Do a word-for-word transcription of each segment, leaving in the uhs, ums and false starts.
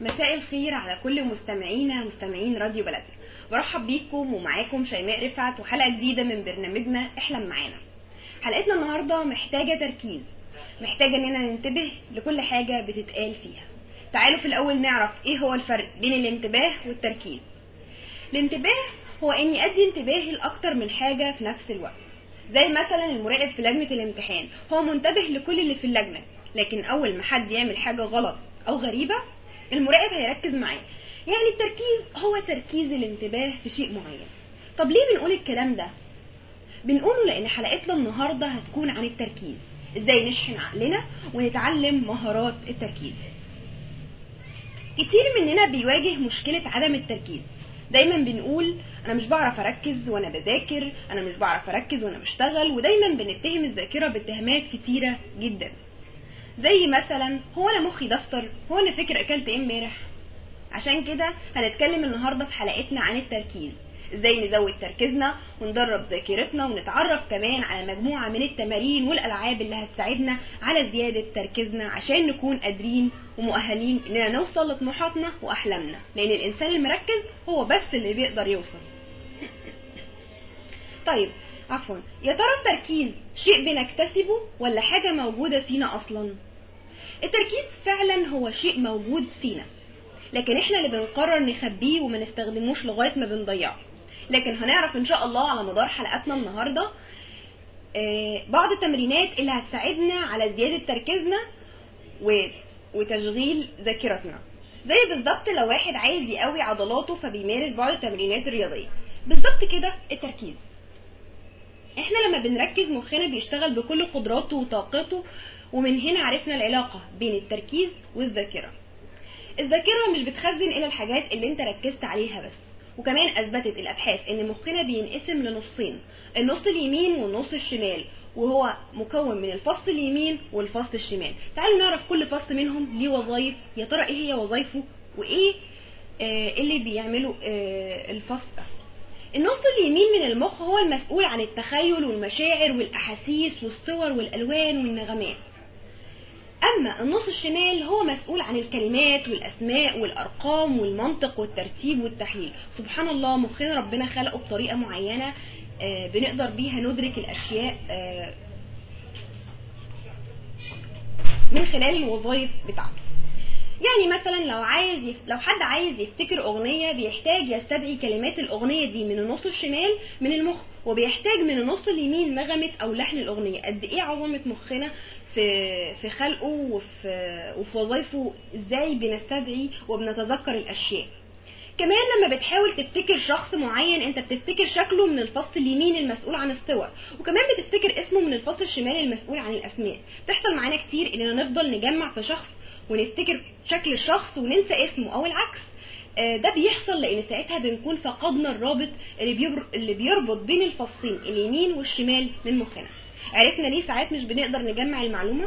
مساء الخير على كل مستمعينا مستمعين راديو بلدنا. برحب بيكم ومعاكم شيماء رفعت وحلقة جديدة من برنامجنا احلم معانا. حلقتنا النهاردة محتاجة تركيز، محتاجة اننا ننتبه لكل حاجة بتتقال فيها. تعالوا في الاول نعرف ايه هو الفرق بين الانتباه والتركيز. الانتباه هو اني ادي انتباهي لاكتر من حاجة في نفس الوقت، زي مثلا المراقب في لجنة الامتحان، هو منتبه لكل اللي في اللجنة، لكن اول ما حد يعمل حاجة غلط او غريبة المراقب هيركز معاه. يعني التركيز هو تركيز الانتباه في شيء معين. طب ليه بنقول الكلام ده؟ بنقوله لان حلقتنا النهاردة هتكون عن التركيز، ازاي نشحن عقلنا ونتعلم مهارات التركيز. كتير مننا بيواجه مشكلة عدم التركيز. دايما بنقول انا مش بعرف اركز وانا بذاكر، انا مش بعرف اركز وانا بشتغل، ودايما بنتهم الذاكرة باتهامات كتيرة جدا، زي مثلا هو انا مخي دفتر، هو انا فاكر اكلت ايه امبارح. عشان كده هنتكلم النهارده في حلقتنا عن التركيز، ازاي نزود تركيزنا وندرب ذاكرتنا، ونتعرف كمان على مجموعه من التمارين والالعاب اللي هتساعدنا على زياده تركيزنا عشان نكون قادرين ومؤهلين اننا نوصل لطموحاتنا واحلامنا، لان الانسان المركز هو بس اللي بيقدر يوصل. طيب عفوا، يا ترى التركيز شيء بنكتسبه ولا حاجه موجوده فينا اصلا؟ التركيز فعلا هو شيء موجود فينا، لكن احنا اللي بنقرر نخبيه وما نستخدموش لغايه ما بنضيعه. لكن هنعرف ان شاء الله على مدار حلقاتنا النهارده بعض التمرينات اللي هتساعدنا على زياده تركيزنا وتشغيل ذاكرتنا. زي بالظبط لو واحد عايز يقوي عضلاته فبيمارس بعض التمرينات الرياضيه. بالظبط كده التركيز، احنا لما بنركز مخنا بيشتغل بكل قدراته وطاقته، ومن هنا عرفنا العلاقه بين التركيز والذاكره. الذاكرة مش بتخزن إلا الحاجات اللي انت ركزت عليها بس، وكمان أثبتت الأبحاث إن مخنا بينقسم لنصين، النص اليمين والنص الشمال، وهو مكون من الفص اليمين والفص الشمال. تعالوا نعرف كل فص منهم ليه وظائف، يا ترى إيه هي وظائفه وإيه آه اللي بيعمله آه الفص ده. النص اليمين من المخ هو المسؤول عن التخيل والمشاعر والأحاسيس والصور والألوان والنغمات. أما النص الشمال هو مسؤول عن الكلمات والأسماء والأرقام والمنطق والترتيب والتحليل. سبحان الله، مخنا ربنا خلقه بطريقة معينة بنقدر بيها ندرك الأشياء من خلال الوظائف بتاعته. يعني مثلا لو عايز يف... لو حد عايز يفتكر أغنية بيحتاج يستدعي كلمات الأغنية دي من النص الشمال من المخ، وبيحتاج من النص اليمين نغمة أو لحن الأغنية. قد إيه عظمة مخنا في في خلقه وفي وفي وظائفه، ازاي بنستدعي وبنتذكر الاشياء. كمان لما بتحاول تفتكر شخص معين انت بتفتكر شكله من الفص اليمين المسؤول عن الصور، وكمان بتفتكر اسمه من الفص الشمال المسؤول عن الاسماء. بتحصل معانا كتير اننا نفضل نجمع في شخص ونفتكر شكل الشخص وننسى اسمه او العكس. ده بيحصل لان ساعتها بنكون فقدنا الرابط اللي بيربط بين الفصين اليمين والشمال من مخنا. عرفنا ليه ساعات مش بنقدر نجمع المعلومة؟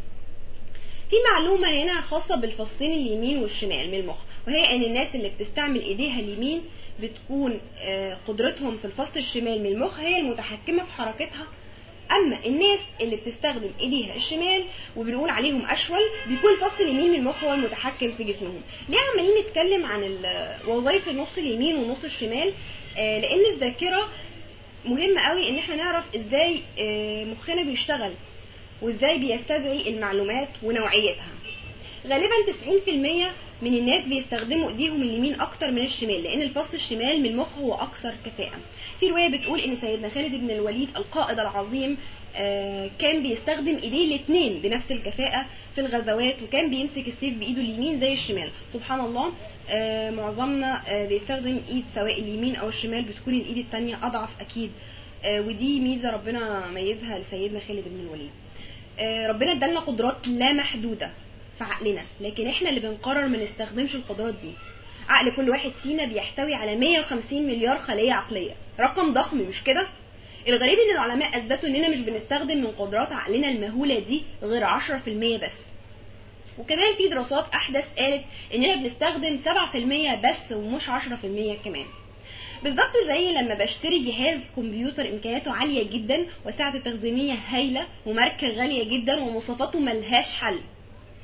في معلومة هنا خاصة بالفصين اليمين والشمال من المخ، وهي ان الناس اللي بتستعمل ايديها اليمين بتكون قدرتهم في الفص الشمال من المخ هي المتحكمة في حركتها. اما الناس اللي بتستخدم ايديها الشمال وبنقول عليهم اشول بيكون الفص اليمين من المخ هو المتحكم في جسمهم. ليه عمالين نتكلم عن وظائف النص اليمين والنص الشمال؟ لان الذاكرة مهم قوي ان احنا نعرف ازاي مخنا بيشتغل وازاي بيستدعي المعلومات ونوعيتها. غالبا تسعين في المية من الناس بيستخدموا ايديهم اليمين اكتر من الشمال، لان الفص الشمال من المخ هو اكثر كفاءة. في رواية بتقول ان سيدنا خالد بن الوليد القائد العظيم كان بيستخدم ايديه الاثنين بنفس الكفاءة في الغزوات، وكان بيمسك السيف بايده اليمين زي الشمال. سبحان الله، معظمنا بيستخدم ايد سواء اليمين او الشمال، بتكون الايد التانية اضعف اكيد، ودي ميزة ربنا ميزها لسيدنا خالد بن الوليد. ربنا ادالنا قدرات لا محدودة في عقلنا، لكن احنا اللي بنقرر ما نستخدمش القدرات دي. عقل كل واحد فينا بيحتوي على مية وخمسين مليار خلية عقلية، رقم ضخم مش كده؟ الغريب ان العلماء اثبتوا اننا مش بنستخدم من قدرات عقلنا المهولة دي غير عشرة في المية بس. وكمان في دراسات احدث قالت اننا بنستخدم سبعة في المية بس ومش عشرة في المية كمان. بالظبط زي لما بشتري جهاز كمبيوتر امكانياته عالية جدا وسعته التخزينية هايلة وماركة غالية جدا ومواصفاته ملهاش حل،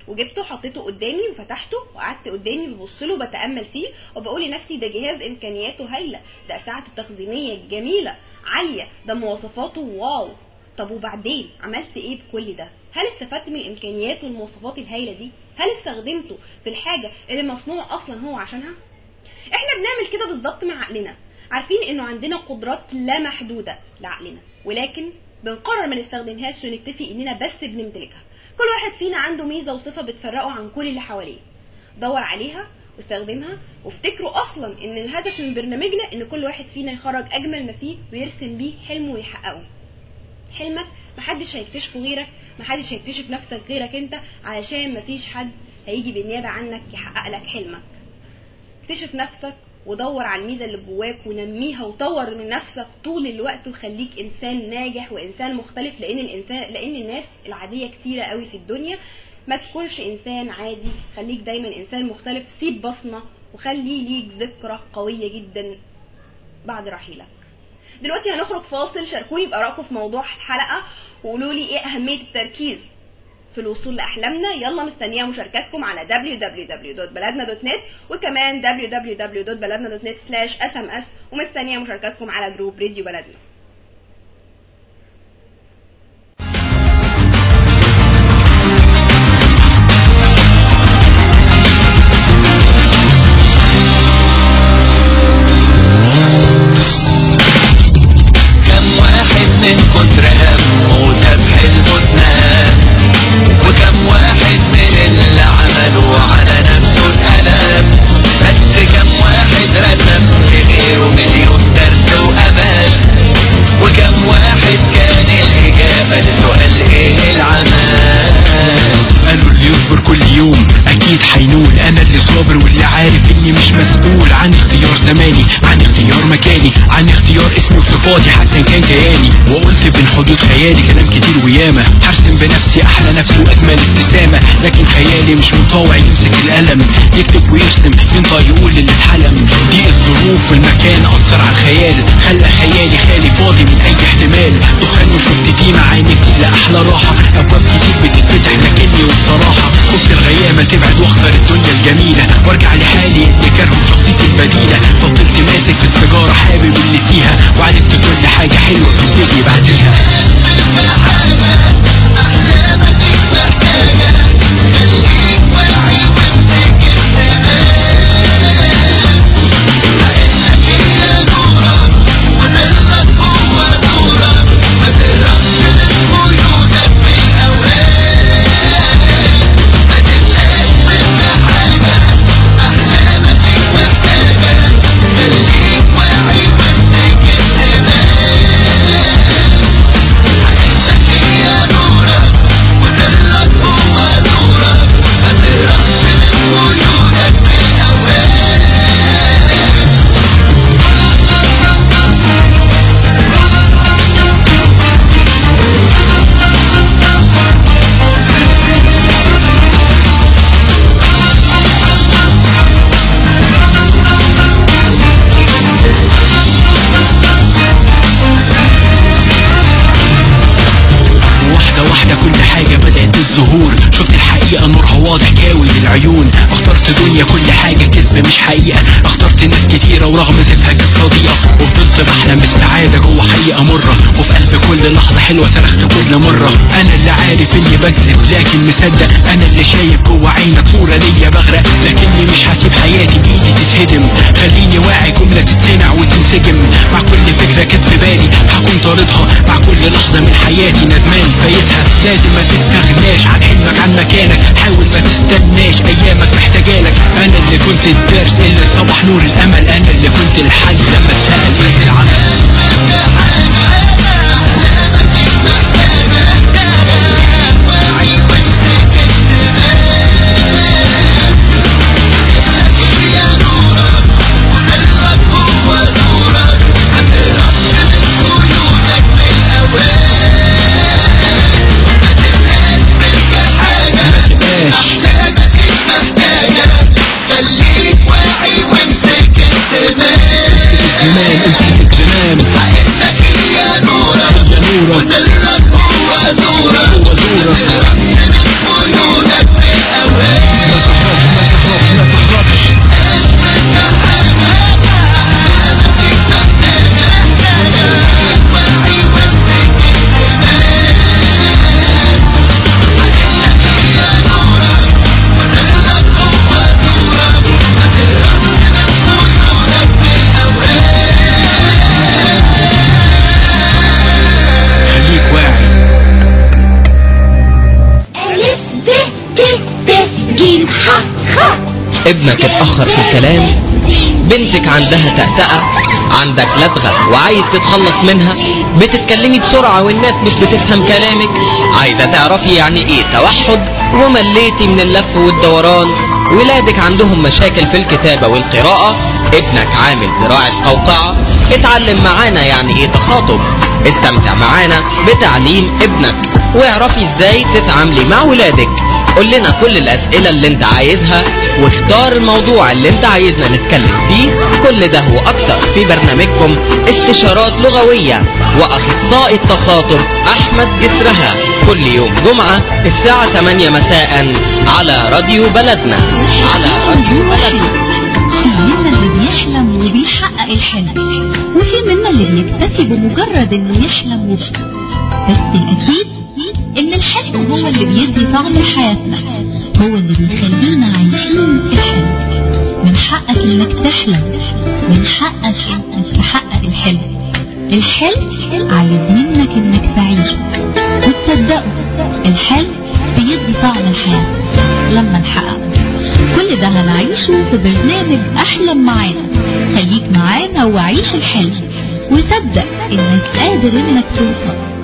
وجبته حطيته قدامي وفتحته وقعدت قدامي ببص له بتامل فيه وبقول لنفسي ده جهاز امكانياته هايله، ده ساعته التخزينيه جميله عاليه، ده مواصفاته واو. طب وبعدين عملت ايه بكل ده؟ هل استفدت من الامكانيات والمواصفات الهايله دي؟ هل استخدمته في الحاجه اللي مصنوع اصلا هو عشانها؟ احنا بنعمل كده بالظبط مع عقلنا، عارفين انه عندنا قدرات لا محدوده لعقلنا، ولكن بنقرر ما نستخدمهاش ونكتفي اننا بس بنمتلكها. كل واحد فينا عنده ميزه وصفه بتفرقه عن كل اللي حواليه. دور عليها واستخدمها، وافتكروا اصلا ان الهدف من برنامجنا ان كل واحد فينا يخرج اجمل ما فيه ويرسم بيه حلمه ويحققه. حلمك محدش هيكتشفه غيرك، محدش هيكتشف نفسك غيرك انت، علشان مفيش حد هيجي بالنيابه عنك يحقق لك حلمك. اكتشف نفسك ودور على الميزه اللي جواك ونميها وطور من نفسك طول الوقت، وخليك انسان ناجح وانسان مختلف، لان الانسان لان الناس العاديه كتيره قوي في الدنيا. ما تكونش انسان عادي، خليك دايما انسان مختلف، سيب بصمه وخلي ليك ذكرى قويه جدا بعد رحيلك. دلوقتي هنخرج فاصل، شاركوني بارائكم في موضوع الحلقه وقولوا لي ايه اهميه التركيز في الوصول لاحلامنا. يلا مستنيه مشاركاتكم على دبليو دبليو دبليو دوت بلدنا دوت نت وكمان دبليو دبليو دبليو دوت بلدنا دوت نت سلاش اس ام اس، ومستنيه مشاركاتكم على جروب راديو بلدنا. كم واحد من كتر همه ساب حلمه اتنام، وكم واحد من اللي عملوا على نفسه الألم، بس كم واحد رسم لغيره مليون درس وأمل، وكم واحد كان الإجابة لسؤال ايه العمل. قالوا اللي يصبر كل يوم اكيد حينول، انا اللي صابر واللي عارف اني مش مسؤول عن اختيار زماني، عن اختيار مكاني، عن اختيار اسمي وصفاتي حتى كان كياني. وقلت بين حدود خيالي كلام كتير وياما، هرسم بنفسي احلى نفسي واجمل ابتسامه، لكن خيالي مش مطاوع يمسك القلم، يكتب ويرسم ينطق يقول اللي اتحلم. دي الظروف والمكان اثر على الخيال، خلى خيالي خالي فاضي من اي احتمال. دخان وشفت دي معاني كتير لاحلى راحه، ابواب كتير بتتفتح لكني والصراحه خفت الغيامه تبعد واخسر الدنيا الجميله، وارجع لحالي اللي كرهه شخصيتي البديله. فضلت ماسك في السيجاره حابب اللي فيها، وعرفت كل حاجه حلوه بتبتدي بعديها. شفت الحقيقة نورها واضح كاوي للعيون، اخترت دنيا كل حاجة كذب مش حقيقة، اخترت ناس كتيرة ورغم ذاتها كانت صديقة، وفضلت بحلم بالسعادة جوه حقيقة مرة، وفي قلب كل لحظة حلوة صرخت كل مرة. انا اللي عارف اني بكذب لكن مصدق، انا اللي شايف جوه عينك صورة ليا بغرق، لكني مش هسيب حياتي بايدي تتهدم. خليني واعي جملة تتسمع وتنسجم، مع كل فكرة كانت في بالي هكون طاردها، مع كل لحظة من حياتي ندمان فايتها. لازم ما تستغناش عن حلمك عن مكانك، حاول ما تستناش ايامك محتاجالك. انا اللي كنت الدرس اللي صبح نور الامل، انا اللي كنت الحل لما اتسأل ايه العمل. ابنك اتأخر في الكلام، بنتك عندها تأتأة، عندك لدغة وعايز تتخلص منها، بتتكلمي بسرعة والناس مش بتفهم كلامك، عايزة تعرفي يعني ايه توحد ومليتي من اللف والدوران، ولادك عندهم مشاكل في الكتابة والقراءة، ابنك عامل زراعة قوقعة، اتعلم معانا يعني ايه تخاطب، استمتع معانا بتعليم ابنك، واعرفي ازاي تتعاملي مع ولادك. قول لنا كل الاسئلة اللي انت عايزها، واختار الموضوع اللي انت عايزنا نتكلم فيه. كل ده واكتر في برنامجكم استشارات لغوية، واخصائي التخاطب احمد جسرها، كل يوم جمعة الساعة ثمانية مساء على راديو بلدنا. على راديو بلدنا. في منا اللي بيحلم وبيحقق الحلم، وفي منا اللي بيكتفي بمجرد انه يحلم وبس. بس الاكيد ان الحلم هو اللي بيدي طعم لحياتنا، هو اللي بيخلينا عايشين في حلم. من حقك انك تحلم، من حقك انك تحقق الحلم. الحلم عايز منك انك تعيشه وتصدقه. الحلم بيدي طعم الحياة لما نحققه. كل ده هنعيشه في برنامج احلم معانا. خليك معانا وعيش الحلم، وصدق انك قادر انك توصل.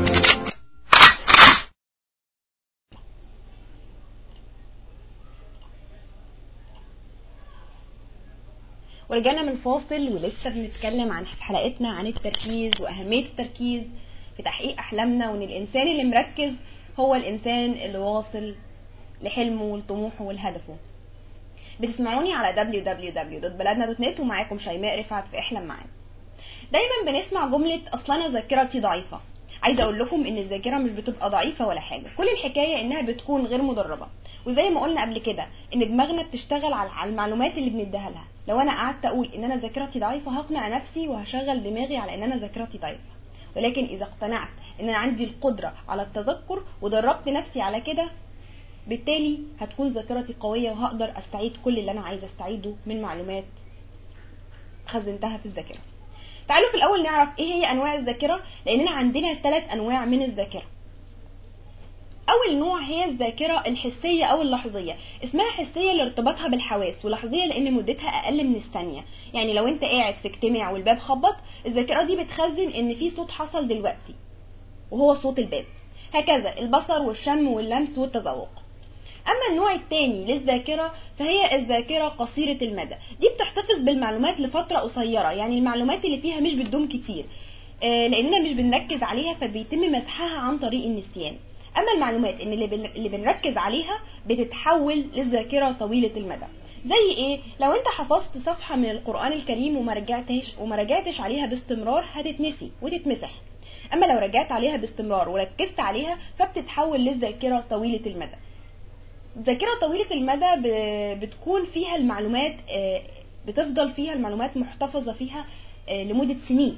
ورجعنا من فاصل ولسه بنتكلم عن في حلقتنا عن التركيز واهمية التركيز في تحقيق احلامنا، وان الانسان اللي مركز هو الانسان اللي واصل لحلمه ولطموحه ولهدفه. بتسمعوني على دبليو دبليو دبليو دوت بلدنا دوت نت، ومعاكم شيماء رفعت في احلم معانا. دايما بنسمع جملة اصلا انا ذاكرتي ضعيفة. عايزه اقول لكم ان الذاكره مش بتبقى ضعيفه ولا حاجه، كل الحكايه انها بتكون غير مدربه. وزي ما قلنا قبل كده ان دماغنا بتشتغل على المعلومات اللي بنديها لها. لو انا قعدت اقول ان انا ذاكرتي ضعيفه هقنع نفسي وهشغل دماغي على ان انا ذاكرتي ضعيفه، ولكن اذا اقتنعت ان انا عندي القدره على التذكر ودربت نفسي على كده، بالتالي هتكون ذاكرتي قويه وهقدر استعيد كل اللي انا عايزه استعيده من معلومات خزنتها في الذاكره. تعالوا في الاول نعرف ايه هي انواع الذاكره، لاننا عندنا ثلاث انواع من الذاكره. اول نوع هي الذاكره الحسيه او اللحظيه. اسمها حسيه لارتباطها بالحواس، ولحظيه لان مدتها اقل من الثانيه. يعني لو انت قاعد في اجتماع والباب خبط، الذاكره دي بتخزن ان في صوت حصل دلوقتي وهو صوت الباب. هكذا البصر والشم واللمس والتذوق. اما النوع الثاني للذاكره فهي الذاكره قصيره المدى. دي بتحتفظ بالمعلومات لفتره قصيره، يعني المعلومات اللي فيها مش بتدوم كتير لاننا مش بنركز عليها فبيتم مسحها عن طريق النسيان. اما المعلومات اللي اللي بنركز عليها بتتحول للذاكره طويله المدى. زي ايه؟ لو انت حفظت صفحه من القران الكريم وما رجعتش وما رجعتش عليها باستمرار هتتنسي وتتمسح. اما لو رجعت عليها باستمرار وركزت عليها فبتتحول للذاكره طويله المدى. الذاكره طويله المدى بتكون فيها المعلومات بتفضل فيها المعلومات محتفظه فيها لمده سنين،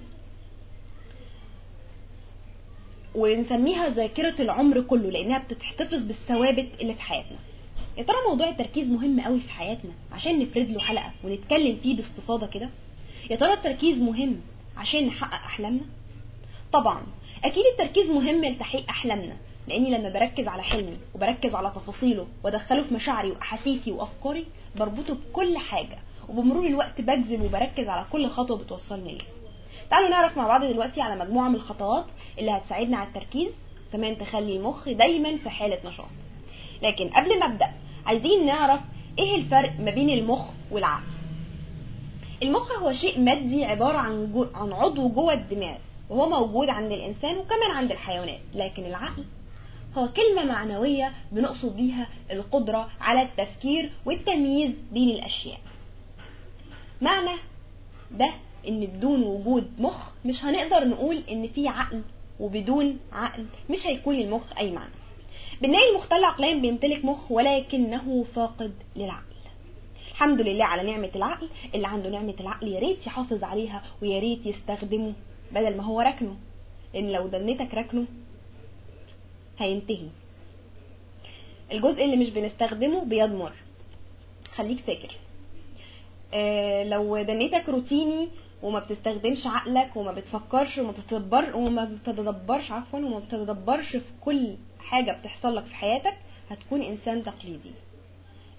ونسميها ذاكره العمر كله لانها بتحتفظ بالثوابت اللي في حياتنا. يا ترى موضوع التركيز مهم قوي في حياتنا عشان نفرد له حلقه ونتكلم فيه باستفاضه كده؟ يا ترى التركيز مهم عشان نحقق احلامنا؟ طبعا اكيد التركيز مهم لتحقيق احلامنا، لاني لما بركز على حلمي وبركز على تفاصيله وادخله في مشاعري واحاسيسي وافكاري بربطه بكل حاجه، وبمرور الوقت بجذب وبركز على كل خطوه بتوصلني ليه. تعالوا نعرف مع بعض دلوقتي على مجموعه من الخطوات اللي هتساعدنا على التركيز، كمان تخلي المخ دايما في حاله نشاط. لكن قبل ما ابدا عايزين نعرف ايه الفرق ما بين المخ والعقل. المخ هو شيء مادي عباره عن جو... عن عضو جوه الدماغ، وهو موجود عند الانسان وكمان عند الحيوانات. لكن العقل هو كلمة معنوية بنقصد بيها القدرة على التفكير والتمييز بين الأشياء. معنى ده إن بدون وجود مخ مش هنقدر نقول إن في عقل، وبدون عقل مش هيكون المخ أي معنى. بنلاقي المختل عقليا بيمتلك مخ ولكنه فاقد للعقل. الحمد لله على نعمة العقل. اللي عنده نعمة العقل يا ريت يحافظ عليها ويا ريت يستخدمه بدل ما هو ركنه، لأن لو دنيتك ركنه هينتهي. الجزء اللي مش بنستخدمه بيضمر، خليك فاكر. اه لو دنيتك روتيني وما بتستخدمش عقلك وما بتفكرش وما بتتدبر وما بتتدبرش عفوا وما بتتدبرش في كل حاجة بتحصل لك في حياتك، هتكون انسان تقليدي.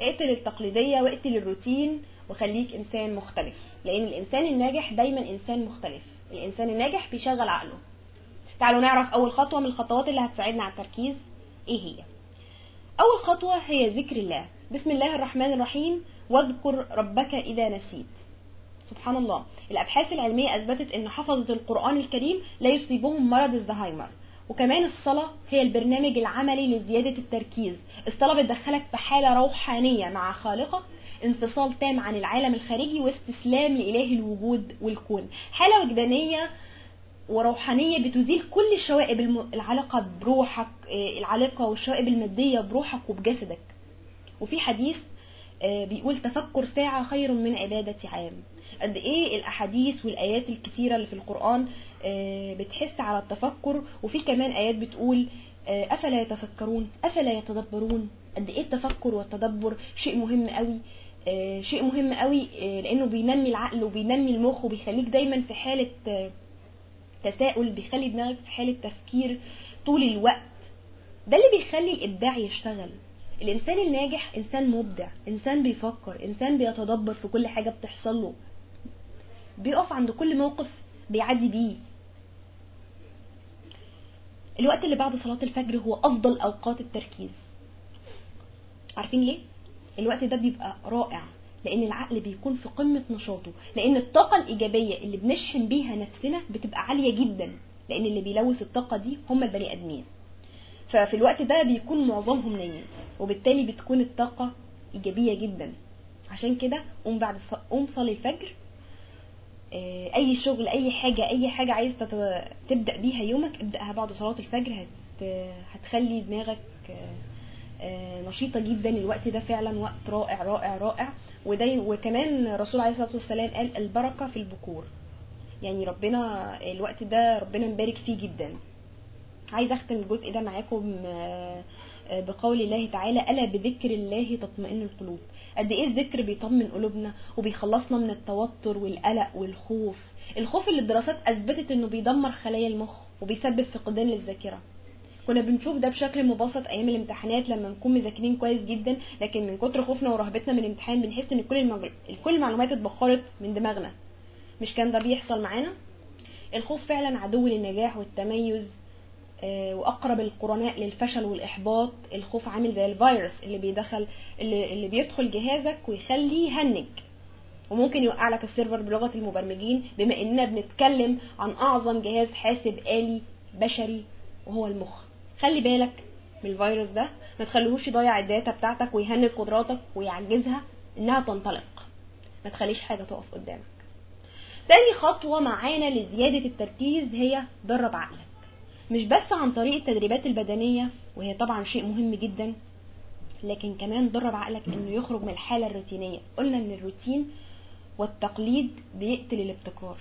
اقتل التقليديه واقتل الروتين وخليك انسان مختلف، لان الانسان الناجح دايما انسان مختلف. الانسان الناجح بيشغل عقله. تعالوا نعرف اول خطوه من الخطوات اللي هتساعدنا على التركيز ايه هي. اول خطوه هي ذكر الله. بسم الله الرحمن الرحيم، واذكر ربك اذا نسيت. سبحان الله، الابحاث العلميه اثبتت ان حفظه القران الكريم لا يصيبهم مرض الزهايمر. وكمان الصلاه هي البرنامج العملي لزياده التركيز. الصلاه بتدخلك في حاله روحانيه مع خالقك، انفصال تام عن العالم الخارجي واستسلام لإله الوجود والكون، حاله وجدانيه وروحانيه بتزيل كل الشوائب العلاقه بروحك، العلاقه والشوائب الماديه بروحك وبجسدك. وفي حديث بيقول تفكر ساعه خير من عباده عام. قد ايه الاحاديث والايات الكتيره اللي في القران بتحث على التفكر، وفي كمان ايات بتقول افلا يتفكرون افلا يتدبرون. قد ايه التفكر والتدبر شيء مهم قوي، شيء مهم قوي لانه بينمي العقل وبينمي المخ وبيخليك دايما في حاله تساؤل، بيخلي دماغك في حاله تفكير طول الوقت. ده اللي بيخلي الابداع يشتغل. الانسان الناجح انسان مبدع، انسان بيفكر، انسان بيتدبر في كل حاجه بتحصل له، بيقف عند كل موقف بيعدي بيه. الوقت اللي بعد صلاه الفجر هو افضل اوقات التركيز. عارفين ليه؟ الوقت ده بيبقى رائع لان العقل بيكون في قمه نشاطه، لان الطاقه الايجابيه اللي بنشحن بيها نفسنا بتبقى عاليه جدا، لان اللي بيلوث الطاقه دي هم البني ادمين. ففي الوقت ده بيكون معظمهم نايمين، وبالتالي بتكون الطاقه ايجابيه جدا. عشان كده قوم بعد قوم صلي الفجر. اي شغل، اي حاجه اي حاجه عايز تبدا بيها يومك ابداها بعد صلاه الفجر. هت هتخلي دماغك نشيطه جدا. الوقت ده فعلا وقت رائع رائع رائع. وده وكمان الرسول عليه الصلاه والسلام قال البركه في البكور، يعني ربنا الوقت ده ربنا مبارك فيه جدا. عايز اختم الجزء ده معاكم بقول الله تعالى الا بذكر الله تطمئن القلوب. قد ايه الذكر بيطمن قلوبنا وبيخلصنا من التوتر والقلق والخوف. الخوف اللي الدراسات اثبتت انه بيدمر خلايا المخ وبيسبب فقدان للذاكره. كنا بنشوف ده بشكل مبسط ايام الامتحانات لما نكون مذاكرين كويس جدا، لكن من كتر خوفنا ورهبتنا من الامتحان بنحس ان كل المج... كل المعلومات اتبخرت من دماغنا. مش كان ده بيحصل معانا؟ الخوف فعلا عدو للنجاح والتميز، واقرب القرناء للفشل والاحباط. الخوف عامل زي الفيروس اللي بيدخل اللي, اللي بيدخل جهازك ويخليه يهنج، وممكن يوقع لك السيرفر بلغه المبرمجين، بما اننا بنتكلم عن اعظم جهاز حاسب آلي بشري وهو المخ. خلي بالك من الفيروس ده، ما تخليهوش يضيع الداتا بتاعتك ويهنج قدراتك ويعجزها انها تنطلق. ما تخليش حاجه تقف قدامك. تاني خطوه معانا لزياده التركيز هي درب عقلك، مش بس عن طريق التدريبات البدنيه وهي طبعا شيء مهم جدا، لكن كمان درب عقلك انه يخرج من الحاله الروتينيه. قلنا ان الروتين والتقليد بيقتل الابتكار.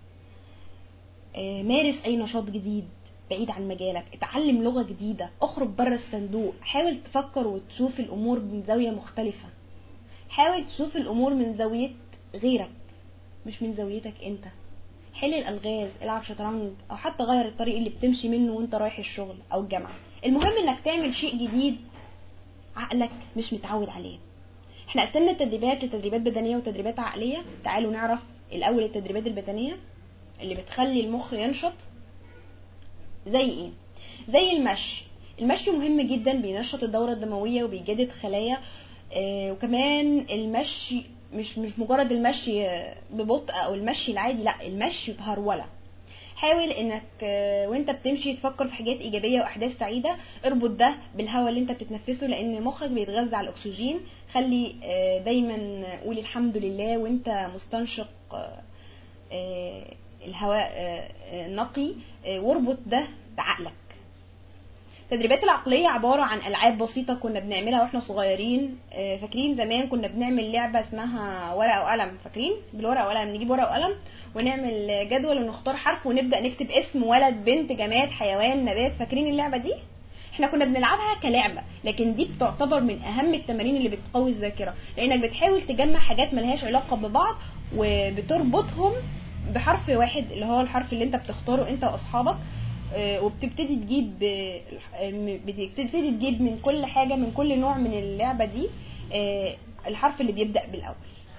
مارس اي نشاط جديد بعيد عن مجالك، اتعلم لغة جديدة، اخرج بره الصندوق، حاول تفكر وتشوف الامور من زاوية مختلفة. حاول تشوف الامور من زاوية غيرك مش من زاويتك انت. حل الالغاز، العب شطرنج، او حتى غير الطريق اللي بتمشي منه وانت رايح الشغل او الجامعة. المهم انك تعمل شيء جديد عقلك مش متعود عليه. احنا قسمنا التدريبات لتدريبات بدنية وتدريبات عقلية. تعالوا نعرف الاول التدريبات البدنية اللي بتخلي المخ ينشط. زي ايه؟ زي المشي. المشي مهم جدا، بينشط الدورة الدموية وبيجدد خلايا. آه وكمان المشي مش مش مجرد المشي ببطء او المشي العادي، لا، المشي بهرولة. حاول انك آه وانت بتمشي تفكر في حاجات ايجابية واحداث سعيدة. اربط ده بالهواء اللي انت بتتنفسه لان مخك بيتغذى على الاكسجين. خلي آه دايما قول الحمد لله وانت مستنشق آه آه الهواء نقي، واربط ده بعقلك. التدريبات العقلية عبارة عن ألعاب بسيطة كنا بنعملها واحنا صغيرين. فاكرين زمان كنا بنعمل لعبة اسمها ورقة وقلم؟ فاكرين؟ بالورقة وقلم، نجيب ورقة وقلم ونعمل جدول ونختار حرف ونبدأ نكتب اسم ولد بنت جماد حيوان نبات. فاكرين اللعبة دي؟ احنا كنا بنلعبها كلعبة، لكن دي بتعتبر من اهم التمارين اللي بتقوي الذاكرة، لانك بتحاول تجمع حاجات ملهاش علاقة ببعض وبتربطهم بحرف واحد اللي هو الحرف اللي انت بتختاره انت واصحابك. وبتبتدي تجيب بتبتدي تجيب من كل حاجة من كل نوع من اللعبة دي آه الحرف اللي بيبدأ بالاول.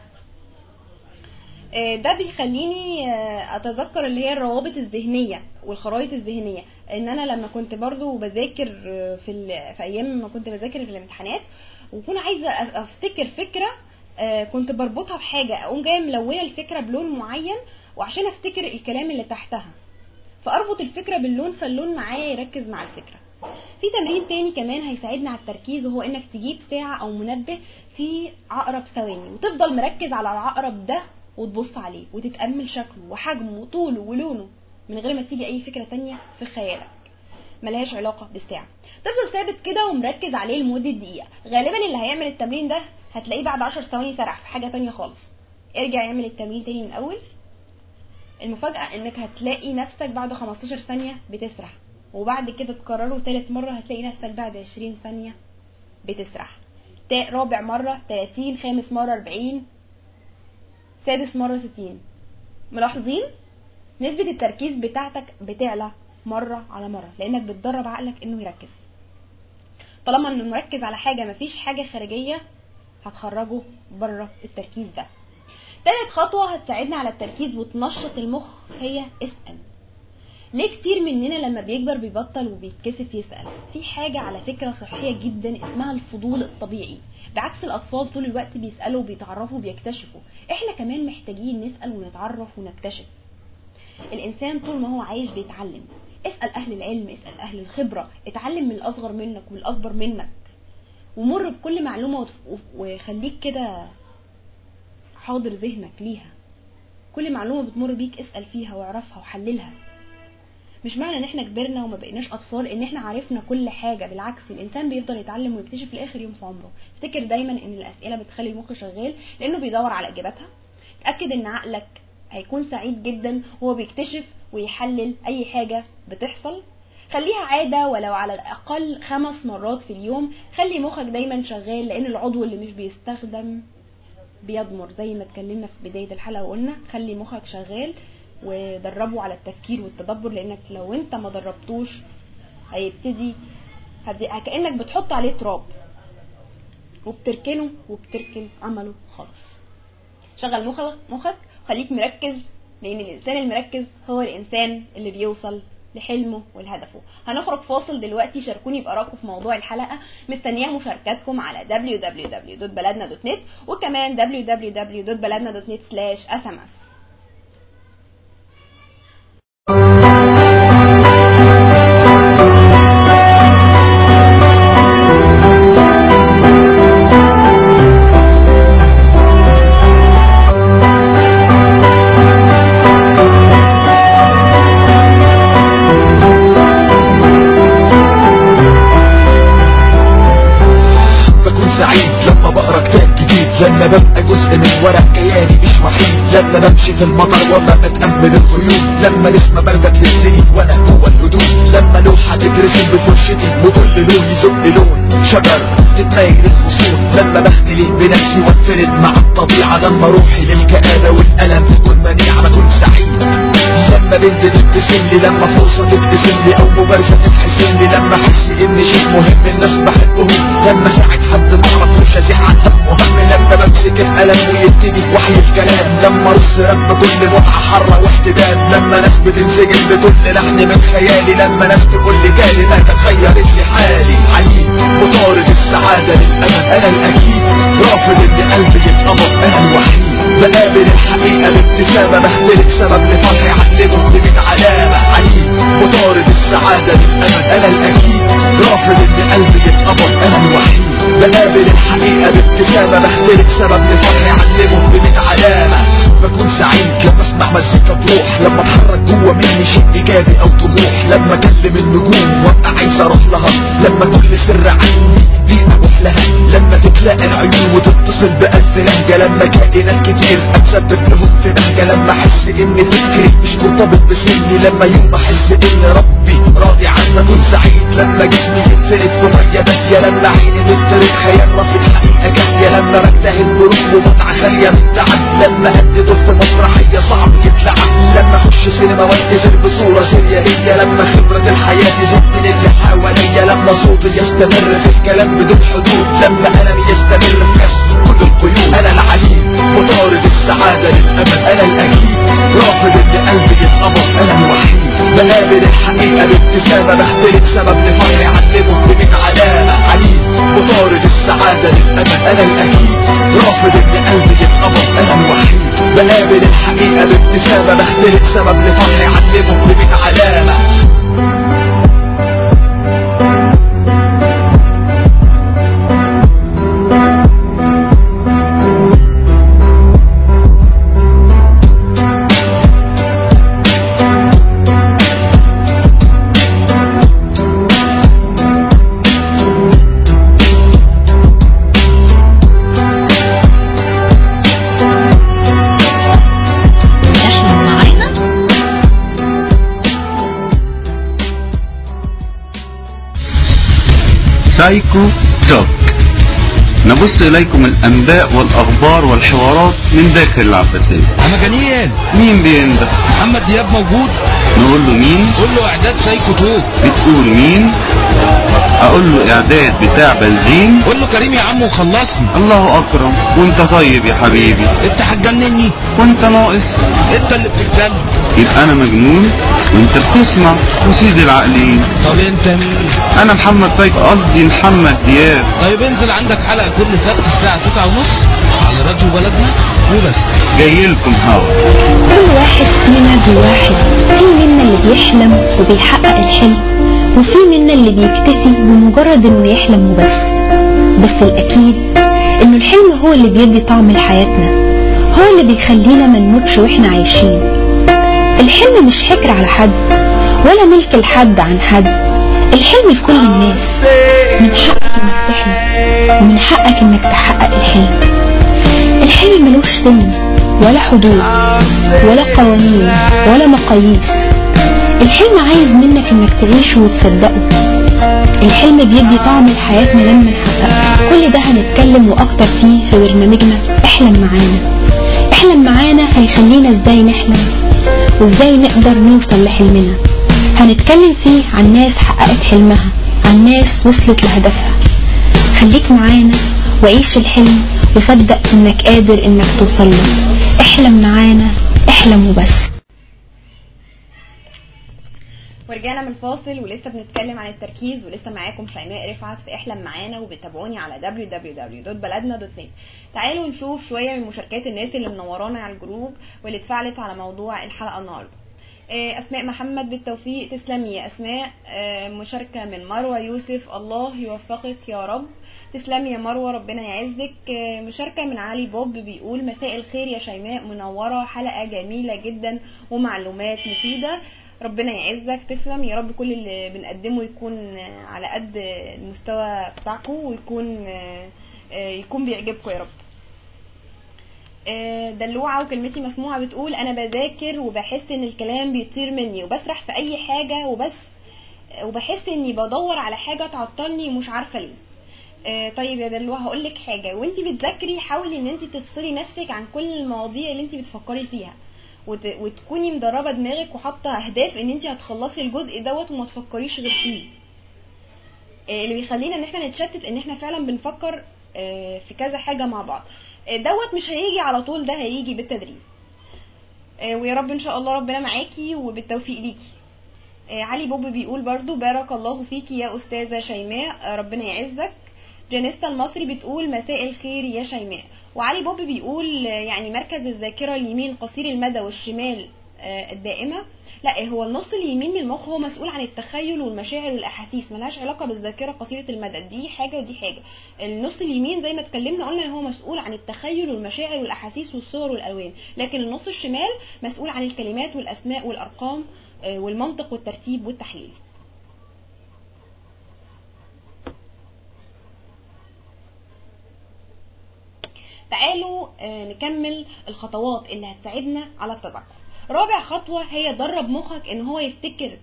آه ده بيخليني آه اتذكر اللي هي الروابط الذهنيه والخرائط الذهنيه، ان انا لما كنت برضو بذاكر في في ايام ما كنت بذاكر في الامتحانات وكنت عايزه افتكر فكره، آه كنت بربطها بحاجه، اقوم جايه ملونه الفكره بلون معين وعشان افتكر الكلام اللي تحتها فاربط الفكره باللون، فاللون معايا يركز مع الفكره. في تمرين تاني كمان هيساعدنا على التركيز، وهو انك تجيب ساعه او منبه في عقرب ثواني وتفضل مركز على العقرب ده وتبص عليه وتتامل شكله وحجمه وطوله ولونه من غير ما تيجي اي فكره تانية في خيالك ملهاش علاقه بالساعه. تفضل ثابت كده ومركز عليه لمده دقيقه. غالبا اللي هيعمل التمرين ده هتلاقيه بعد عشر ثواني سرح في حاجه تانية خالص. ارجع يعمل التمرين تاني من الاول. المفاجاه انك هتلاقي نفسك بعد خمستاشر ثانيه بتسرح، وبعد كده تكرره ثالث مره هتلاقي نفسك بعد عشرين ثانيه بتسرح، رابع مره ثلاثين، خامس مره أربعين، سادس مره ستين. ملاحظين نسبه التركيز بتاعتك بتعلى مره على مره لانك بتدرب عقلك انه يركز. طالما انه مركز على حاجه مفيش حاجه خارجيه هتخرجه بره التركيز ده. تالت خطوه هتساعدنا على التركيز وتنشط المخ هي اسال. ليه كتير مننا لما بيكبر بيبطل وبيتكسف يسال؟ في حاجه على فكره صحيه جدا اسمها الفضول الطبيعي. بعكس الاطفال طول الوقت بيسالوا وبيتعرفوا وبيكتشفوا، احنا كمان محتاجين نسال ونتعرف ونكتشف. الانسان طول ما هو عايش بيتعلم. اسال اهل العلم، اسال اهل الخبره، اتعلم من الاصغر منك والاكبر منك، ومر بكل معلومه وخليك كده حاضر ذهنك ليها. كل معلومه بتمر بيك اسال فيها واعرفها وحللها. مش معنى ان احنا كبرنا وما بقيناش اطفال ان احنا عرفنا كل حاجه، بالعكس الانسان بيفضل يتعلم ويكتشف في الاخر يوم في عمره. افتكر دايما ان الاسئله بتخلي المخ شغال لانه بيدور على اجاباتها. اتاكد ان عقلك هيكون سعيد جدا وهو بيكتشف ويحلل اي حاجه بتحصل. خليها عاده ولو على الاقل خمس مرات في اليوم. خلي مخك دايما شغال لان العضو اللي مش بيستخدم بيضمر، زي ما اتكلمنا في بدايه الحلقه وقلنا خلي مخك شغال ودربه على التفكير والتدبر، لانك لو انت ما دربتوش هيبتدي كأنك بتحط عليه تراب وبتركنه وبتركن عمله خالص. شغل مخك مخك خليك مركز، لان الانسان المركز هو الانسان اللي بيوصل لحلمه ولهدفه. هنخرج فاصل دلوقتي. شاركوني بآرائكم في موضوع الحلقه، مستنيه مشاركاتكم على دبليو دبليو دبليو دوت بلدنا دوت نت وكمان دبليو دبليو دبليو دوت بلدنا دوت نت سلاش اس ام اس. لما ببقى جزء من ورق كياني مش وحيد، لما بمشي في المطر وما بتأمل الخيول، لما نسمة باردة تهزني وانا جوه الهدوء، لما لوحة تترسم بفرشتي وكل لون يزق لون شجر تتميل الفصول، لما بختلي بنفسي واتفرد مع الطبيعة، لما روحي للكآبة والألم تكون منيعة بكون سعيد، لما بنت تبتسم لي، لما فرصة تبتسم لي او مبارزة تتحسم لي، لما احس ان شيء مهم الناس بحبهم، لما ساعد حد معرفوش ازيح عن همه هم، لما بمسك القلم ويبتدي وحي الكلام، لما رص رب كل متعة حرة واحتدام، لما ناس بتنسجم بكل لحن من خيالي، لما ناس تقول لي كلمات غيرت لي حالي، عنيد مطارد السعادة للأمل، انا الاكيد رافض ان قلبي يتقبض، انا الوحيد بقابل الحقيقة بابتسامة، بختلق سبب لفرحي علمه بميت علامة، عنيد مطارد السعادة للأمل، انا الاكيد رافض ان قلبي يتقبض، انا الوحيد بقابل الحقيقة بابتسامة، بختلق سبب لفرحي علمه بميت علامة، بكون سعيد لما اسمع مزيكا تروح، لما اتحرك جوه مني شيء ايجابي او طموح، لما اكلم النجوم وابقى عايز اروح لها، لما كل سر عندي بيه اروح لها، لما تتلاقى العيون وتتصل بألف لهجة، لما كائنات كتير اتسبب لهم في بهجة، لما احس ان فكري مش مرتبط بسني، لما يوم احس ان ربي راضي عني اكون سعيد، لما جسمي ينفرد في ميه دافيه، لما عيني تفترض خيال في الحقيقة جاية، لما بجتهد بروح ومتعة خالية من تعب، لما ادي دور في مسرحية صعب يتلعب، لما اخش سينما وانتظر بصورة سريالية، لما خبرة الحياة تزيد من اللي حواليا، لما صوتي يستمر في الكلام بدون حدود، لما ألمي يستمر في الحقيقة بابتسامة، بختلف سبب لفرحي علمه بميت علامة. عليم وطارد السعادة للأمل، أنا الأكيد رافض إن قلبي يتقبض، أنا الوحيد بقابل الحقيقة بابتسامة، بختلف سبب لفرحي علمه بميت علامة. سايكو توك، نبث إليكم الأنباء والأخبار والحوارات من داخل العباسية. يا مجانين، مين بينده؟ محمد دياب موجود؟ نقول له مين؟ قول له إعداد سايكو توك. بتقول مين؟ أقول له إعداد بتاع بنزين؟ قول له كريم يا عم وخلصني. الله أكرم، وأنت طيب يا حبيبي. أنت هتجنني وأنت ناقص. أنت اللي بتتجنن. يبقى أنا مجنون وأنت بتسمع وسيد العقلين. طب أنت مين؟ أنا محمد سايكو، قصدي محمد دياب. طيب انزل، عندك حلقة كل سبت الساعة تسعة ونص على راديو بلدنا وبس. جاي لكم هوا. كل واحد فينا جواه حلم، في منا اللي بيحلم وبيحقق الحلم، وفي منا اللي بيكتفي بمجرد انه يحلم وبس. بس الاكيد انه الحلم هو اللي بيدي طعم لحياتنا، هو اللي بيخلينا ما نموتش واحنا عايشين. الحلم مش حكر على حد ولا ملك لحد عن حد، الحلم لكل الناس. من حقك انك تحلم ومن حقك انك تحقق الحلم. الحلم ملوش سن ولا حدود ولا قوانين ولا مقاييس. الحلم عايز منك انك تعيشه وتصدقه. الحلم بيدي طعم لحياتنا لما نحققه. كل ده هنتكلم واكتر فيه في برنامجنا احلم معانا. احلم معانا هيخلينا ازاي نحلم وازاي نقدر نوصل لحلمنا. هنتكلم فيه عن ناس حققت حلمها، عن ناس وصلت لهدفها. خليك معانا وعيش الحلم وصدق انك قادر انك توصل له. احلم معانا، احلم وبس. ورجعنا من الفاصل ولسه بنتكلم عن التركيز، ولسه معاكم شيماء رفعت في احلم معانا، وبتابعوني على دبليو دبليو دبليو دوت بلدنا دوت نت. تعالوا نشوف شويه من مشاركات الناس اللي منورانا على الجروب واللي اتفاعلت على موضوع الحلقه النهارده. اسماء محمد بالتوفيق، تسلمي يا اسماء. مشاركه من مروه يوسف، الله يوفقك يا رب. تسلمي يا مروه، ربنا يعزك. مشاركه من علي بوب بيقول مساء الخير يا شيماء، منوره، حلقه جميله جدا ومعلومات مفيده، ربنا يعزك. تسلم يا رب، كل اللي بنقدمه يكون على قد المستوى بتاعكم ويكون يكون بيعجبكم يا رب. دلوعه وكلمتي مسموعه بتقول انا بذاكر وبحس ان الكلام بيطير مني وبسرح في اي حاجه وبس، وبحس اني بدور على حاجه تعطلني ومش عارفه ليه. طيب يا دلوعه هقول لك حاجه، وانتي بتذاكري حاولي ان انتي تفصلي نفسك عن كل المواضيع اللي انتي بتفكري فيها، وت... وتكوني مدربه دماغك وحاطه اهداف ان انتي هتخلصي الجزء دوت وما تفكريش غير فيه. اللي بيخلينا ان احنا نتشتت ان احنا فعلا بنفكر في كذا حاجه مع بعض. دوت مش هيجي على طول، ده هيجي بالتدريب. ويا رب ان شاء الله ربنا معاكي وبالتوفيق ليكي. علي بوب بيقول برضو بارك الله فيكي يا استاذه شيماء، ربنا يعزك. جانيستا المصري بتقول مساء الخير يا شيماء. وعلي بوب بيقول يعني مركز الذاكره اليمين قصير المدى والشمال الدائمه. لا، هو النص اليمين من المخ هو مسؤول عن التخيل والمشاعر والاحاسيس، ملهاش علاقه بالذاكره قصيره المدى، دي حاجه ودي حاجه. النص اليمين زي ما اتكلمنا قلنا هو مسؤول عن التخيل والمشاعر والاحاسيس والصور والالوان، لكن النص الشمال مسؤول عن الكلمات والاسماء والارقام والمنطق والترتيب والتحليل. تعالوا نكمل الخطوات اللي هتساعدنا على التذكر. رابع خطوة هي درب مخك ان هو يفتكر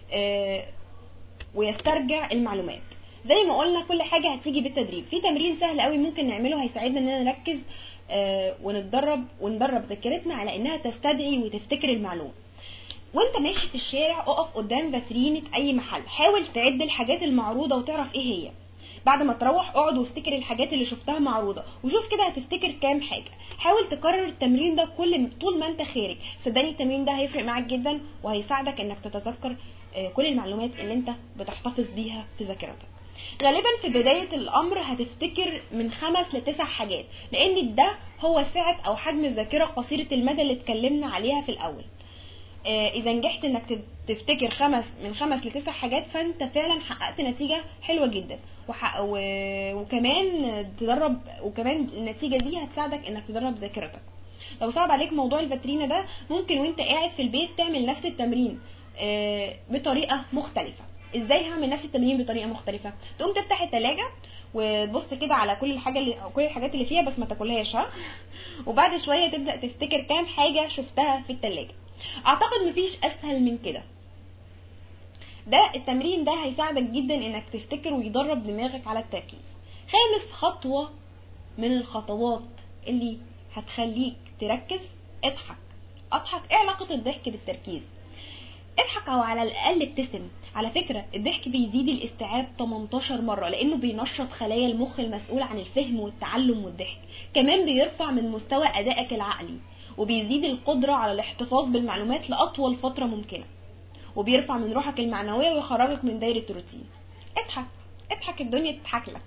ويسترجع المعلومات. زي ما قلنا كل حاجة هتيجي بالتدريب. في تمرين سهل قوي ممكن نعمله هيساعدنا اننا نركز ونتدرب وندرب ذاكرتنا على انها تستدعي وتفتكر المعلومة. وانت ماشي في الشارع اقف قدام فاترينة اي محل، حاول تعد الحاجات المعروضة وتعرف ايه هي. بعد ما تروح اقعد وافتكر الحاجات اللي شفتها معروضه وشوف كده هتفتكر كام حاجه. حاول تكرر التمرين ده كل طول ما انت خارج، صدقني التمرين ده هيفرق معاك جدا وهيساعدك انك تتذكر كل المعلومات اللي انت بتحتفظ بيها في ذاكرتك. غالبا في بداية الامر هتفتكر من خمس لتسع حاجات، لان ده هو سعة او حجم الذاكرة قصيرة المدى اللي اتكلمنا عليها في الاول. اذا نجحت انك تفتكر خمس من خمس لتسع حاجات فانت فعلا حققت نتيجة حلوة جدا، و... وكمان تدرب، وكمان النتيجة دي هتساعدك انك تدرب ذاكرتك. لو صعب عليك موضوع الفاترينا ده، ممكن وانت قاعد في البيت تعمل نفس التمرين بطريقة مختلفة. ازاي هعمل نفس التمرين بطريقة مختلفة؟ تقوم تفتح التلاجة وتبص كده على كل الحاجة اللي كل الحاجات اللي فيها، بس ما تاكلهاش ها. وبعد شوية تبدأ تفتكر كام حاجة شفتها في التلاجة. اعتقد مفيش اسهل من كده. ده التمرين ده هيساعدك جدا انك تفتكر ويدرب دماغك على التركيز. خامس خطوة من الخطوات اللي هتخليك تركز، اضحك. اضحك. ايه علاقة الضحك بالتركيز؟ اضحك او على الاقل ابتسم. على فكرة الضحك بيزيد الاستيعاب تمنتاشر مرة، لانه بينشط خلايا المخ المسؤول عن الفهم والتعلم والضحك. كمان بيرفع من مستوى ادائك العقلي، وبيزيد القدرة على الاحتفاظ بالمعلومات لأطول فترة ممكنة، وبيرفع من روحك المعنوية ويخرجك من دايرة الروتين. اضحك. اضحك الدنيا تضحك لك.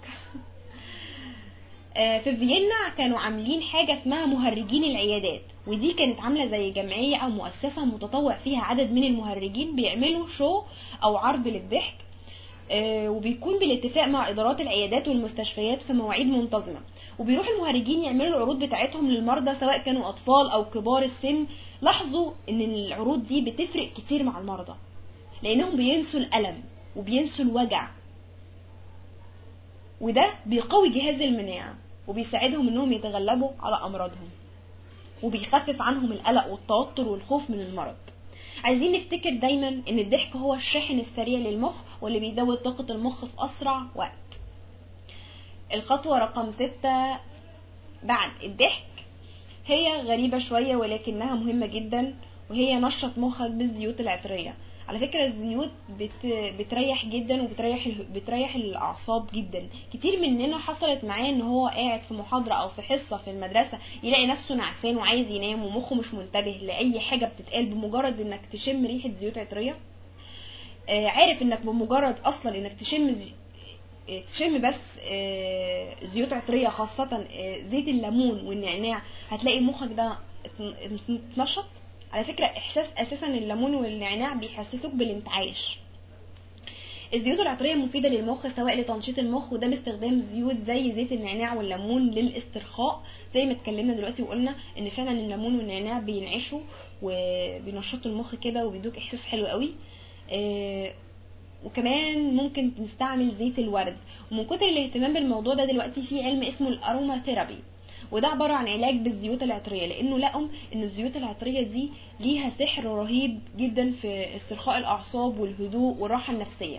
في فيينا كانوا عاملين حاجة اسمها مهرجين العيادات، ودي كانت عاملة زي جمعية أو مؤسسة متطوع فيها عدد من المهرجين بيعملوا شو أو عرض للضحك، وبيكون بالاتفاق مع إدارات العيادات والمستشفيات في مواعيد منتظمة. وبيروح المهرجين يعملوا العروض بتاعتهم للمرضى سواء كانوا أطفال أو كبار السن. لاحظوا إن العروض دي بتفرق كتير مع المرضى، لأنهم بينسوا الألم وبينسوا الوجع، وده بيقوي جهاز المناعة وبيساعدهم إنهم يتغلبوا على أمراضهم، وبيخفف عنهم القلق والتوتر والخوف من المرض. عايزين نفتكر دايما إن الضحك هو الشاحن السريع للمخ واللي بيزود طاقة المخ في أسرع وقت. الخطوة رقم ستة بعد الضحك هي غريبة شوية ولكنها مهمة جدا، وهي نشط مخك بالزيوت العطرية. على فكرة الزيوت بت... بتريح جدا وبتريح ال... بتريح الأعصاب جدا. كتير مننا حصلت معاه ان هو قاعد في محاضرة او في حصة في المدرسة يلاقي نفسه نعسان وعايز ينام ومخه مش منتبه لأي حاجة بتتقال، بمجرد انك تشم ريحة زيوت عطرية. آه عارف انك بمجرد اصلا انك تشم زي... تشم بس زيوت عطرية، خاصة زيت الليمون والنعناع، هتلاقي مخك ده اتنشط. على فكرة احساس اساسا الليمون والنعناع بيحسسوك بالانتعاش. الزيوت العطرية مفيدة للمخ سواء لتنشيط المخ، وده باستخدام زيوت زي زيت النعناع والليمون للاسترخاء، زي ما اتكلمنا دلوقتي وقلنا ان فعلا الليمون والنعناع بينعشوا وبينشطوا المخ كده وبيدوك احساس حلو قوي. وكمان ممكن نستعمل زيت الورد. ومن كتر الاهتمام بالموضوع ده دلوقتي في علم اسمه الاروما ثيرابي، وده عبارة عن علاج بالزيوت العطرية، لانه لقوا ان الزيوت العطرية دي ليها سحر رهيب جدا في استرخاء الاعصاب والهدوء والراحة النفسية.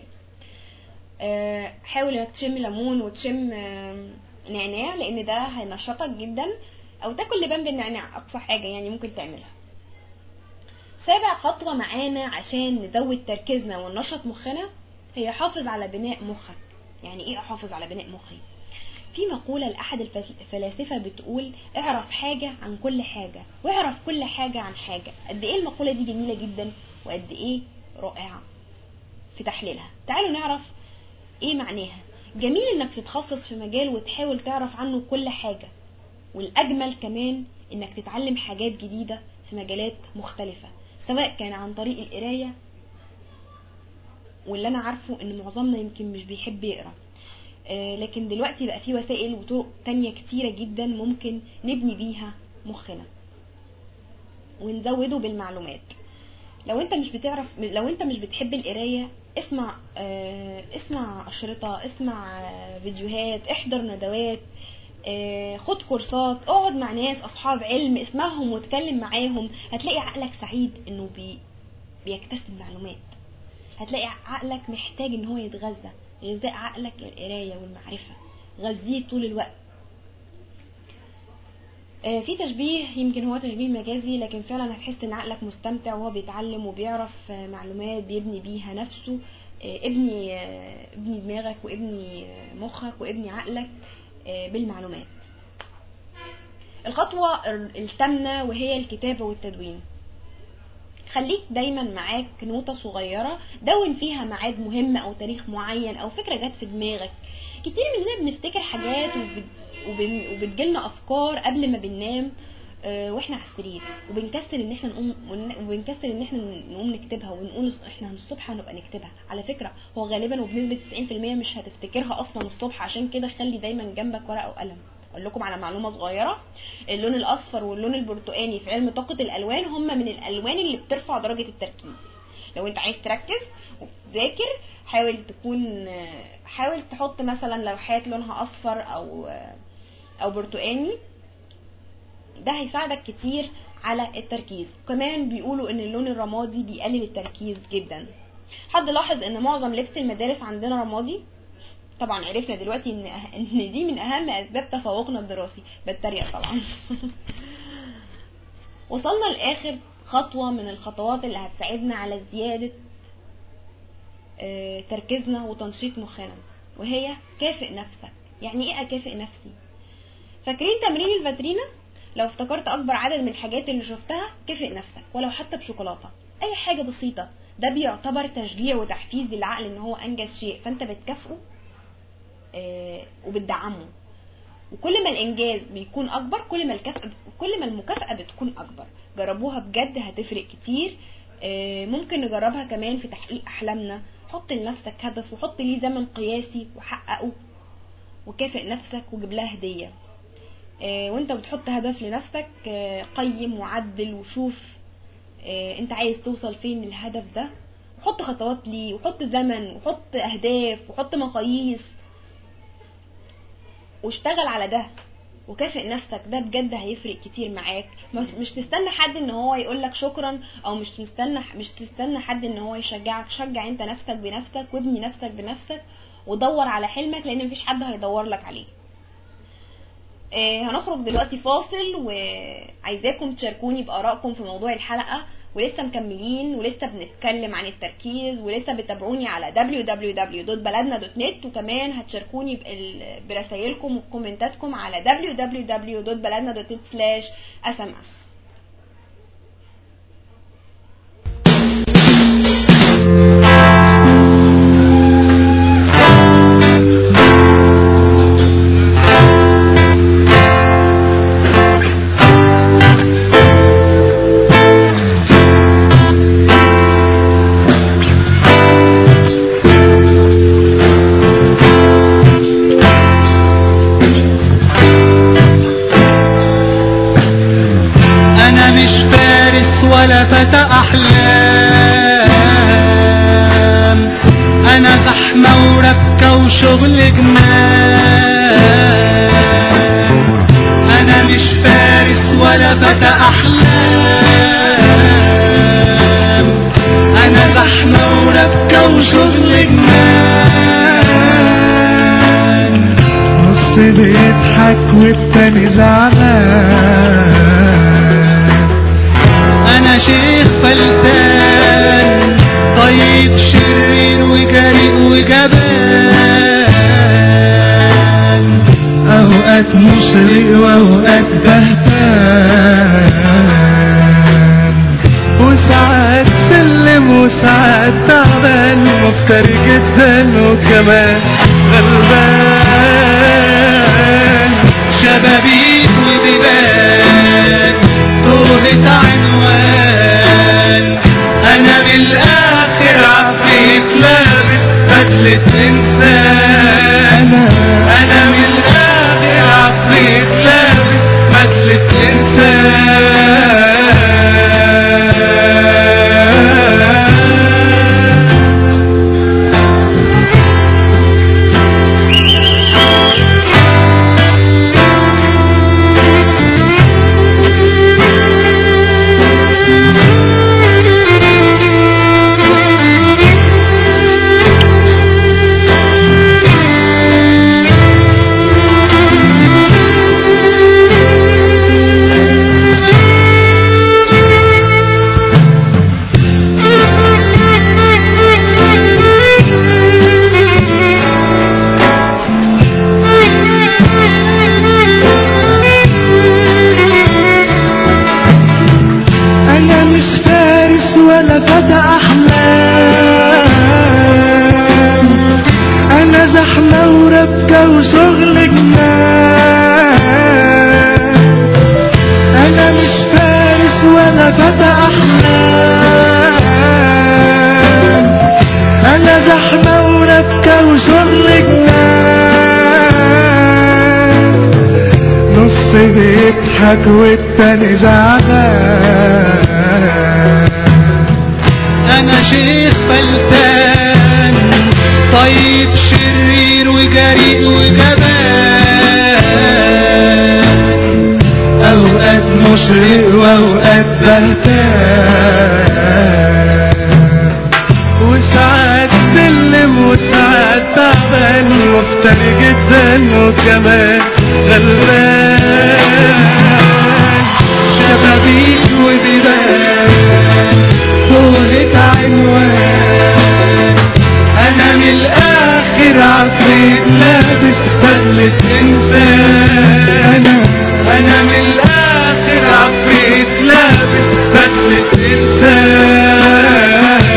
حاول انك تشم ليمون وتشم نعناع لان ده هينشطك جدا، او تاكل لبان بالنعناع اقصى حاجة يعني ممكن تعملها. سابع خطوة معانا عشان نزود تركيزنا وننشط مخنا هي حافظ على بناء مخك. يعني ايه احافظ على بناء مخي؟ في مقولة لأحد الفلاسفة بتقول اعرف حاجة عن كل حاجة واعرف كل حاجة عن حاجة. قد ايه المقولة دي جميلة جدا وقد ايه رائعة في تحليلها. تعالوا نعرف ايه معناها. جميل انك تتخصص في مجال وتحاول تعرف عنه كل حاجة، والاجمل كمان انك تتعلم حاجات جديدة في مجالات مختلفة، سواء كان عن طريق القراية، واللي انا عارفه ان معظمنا يمكن مش بيحب يقرأ، آه لكن دلوقتي بقى في وسائل وطرق تانية كتيرة جدا ممكن نبني بيها مخنا ونزوده بالمعلومات. لو انت مش بتعرف لو انت مش بتحب القراية، اسمع آه اسمع أشرطة، اسمع آه فيديوهات، احضر ندوات، آه خد كورسات، اقعد مع ناس اصحاب علم، اسمعهم واتكلم معاهم. هتلاقي عقلك سعيد انه بي بيكتسب معلومات. هتلاقي عقلك محتاج ان هو يتغذى. غذاء عقلك القراية والمعرفة، غذيه طول الوقت. آه في تشبيه، يمكن هو تشبيه مجازي، لكن فعلا هتحس ان عقلك مستمتع وهو بيتعلم وبيعرف آه معلومات بيبني بيها نفسه. آه ابني آه ابني دماغك وابني آه مخك وابني عقلك آه بالمعلومات. الخطوة الثامنة وهي الكتابة والتدوين. خليك دايما معاك نوتة صغيرة دون فيها ميعاد مهم او تاريخ معين او فكرة جت في دماغك. كتير مننا بنفتكر حاجات وبتجيلنا افكار قبل ما بننام واحنا على السرير، وبنكسل ان احنا نقوم وبنكسل ان احنا نقوم نكتبها ونقول احنا الصبح هنبقى نكتبها. على فكرة هو غالبا وبنسبة تسعين في المية مش هتفتكرها اصلا الصبح، عشان كده خلي دايما جنبك ورقة وقلم. اقول لكم على معلومة صغيرة، اللون الاصفر واللون البرتقاني في علم طاقة الالوان هم من الالوان اللي بترفع درجة التركيز. لو انت عايز تركز وبتذاكر حاول تكون حاول تحط مثلا لوحات لونها اصفر او او برتقاني، ده هيساعدك كتير على التركيز. كمان بيقولوا ان اللون الرمادي بيقلل التركيز جدا. حد لاحظ ان معظم لبس المدارس عندنا رمادي؟ طبعا عرفنا دلوقتي ان ان دي من اهم اسباب تفوقنا الدراسي. بتريق طبعا. وصلنا لاخر خطوة من الخطوات اللي هتساعدنا على زيادة تركيزنا وتنشيط مخنا، وهي كافئ نفسك. يعني ايه اكافئ نفسي؟ فاكرين تمرين الفاترينا؟ لو افتكرت اكبر عدد من الحاجات اللي شفتها كافئ نفسك ولو حتى بشوكولاته، اي حاجه بسيطه. ده بيعتبر تشجيع وتحفيز للعقل ان هو انجز شيء، فانت بتكافئه آه وبتدعمه. وكل ما الانجاز بيكون اكبر كل ما الكافئه كل ما المكافاه بتكون اكبر. جربوها بجد هتفرق كتير. آه ممكن نجربها كمان في تحقيق احلامنا. حط لنفسك هدف وحط ليه زمن قياسي وحققه، وكافئ نفسك وجيب لها هديه. آه وانت بتحط هدف لنفسك آه قيم وعدل وشوف آه انت عايز توصل فين من الهدف ده، وحط خطوات ليه وحط زمن وحط اهداف وحط مقاييس واشتغل على ده وكافئ نفسك. ده بجد هيفرق كتير معاك. مش تستنى حد ان هو يقولك شكرا، او مش مستنى مش تستنى حد ان هو يشجعك. شجع انت نفسك بنفسك وابني نفسك بنفسك ودور على حلمك، لان مفيش حد هيدور لك عليه. آه هنخرج دلوقتي فاصل، وعايزاكم تشاركوني بآرائكم في موضوع الحلقة. ولسه مكملين ولسه بنتكلم عن التركيز، ولسه بتابعوني على دبليو دبليو دبليو دوت بلدنا دوت نت، وكمان هتشاركوني برسائلكم وكومنتاتكم على دبليو دبليو دبليو دوت بلدنا دوت نت سلاش اس ام اس. ولا فتى أحلام، أنا زحمة وربكة وشغل جنان. أنا مش فارس ولا فتى أحلام، أنا زحمة وربكة وشغل جنان. نص بيضحك والتاني زعلان. أنا شيخ فلتان طيب شرير وجريء وجبان. أوقات مشرق وأوقات بهتان، وساعات سلم وساعات تعبان. مفتري جدا وكمان غلبان. شبابيك وبيبان توهت عنوان. انا بالاخر عفريت لابس بدلة انسان. انا بالاخر عفريت لابس بدلة انسان. بيضحك والتاني زعلان. انا شيخ فلتان طيب شرير وجريء وجبان، اوقات مشرق واوقات بهتان، وساعات سلم وساعات تعبان، مفتري جدا وكمان غلبان. شبابيك وبيبان طولة عنوان، انا من الاخر عفريت لابس بدلة انسان. انا من الاخر عفريت لابس بدلة انسان.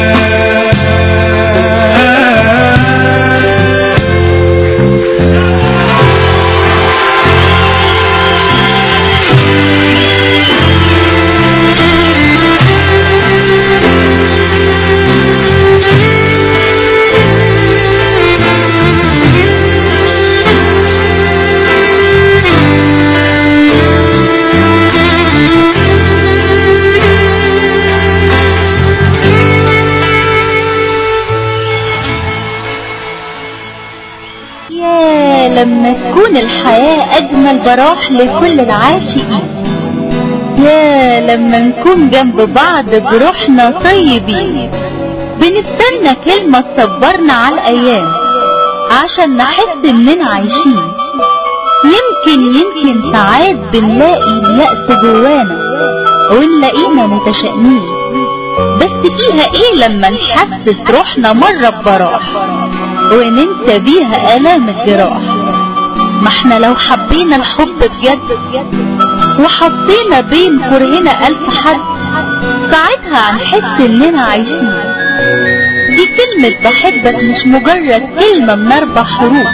لما تكون الحياة أجمل براح لكل العاشقين، يا لما نكون جنب بعض بروحنا طيبين، بنستنى كلمة تصبرنا على الأيام عشان نحس إننا عايشين. يمكن يمكن ساعات بنلاقي اليأس جوانا ونلاقينا متشائمين، بس فيها إيه لما نحسس روحنا مرة ببراح وننسى بيها آلام الجراح؟ ما احنا لو حبينا الحب بجد وحطينا بين كرهنا ألف حد، ساعتها هنحس اننا عايشين. دي كلمة بحبك مش مجرد كلمة من اربع حروف،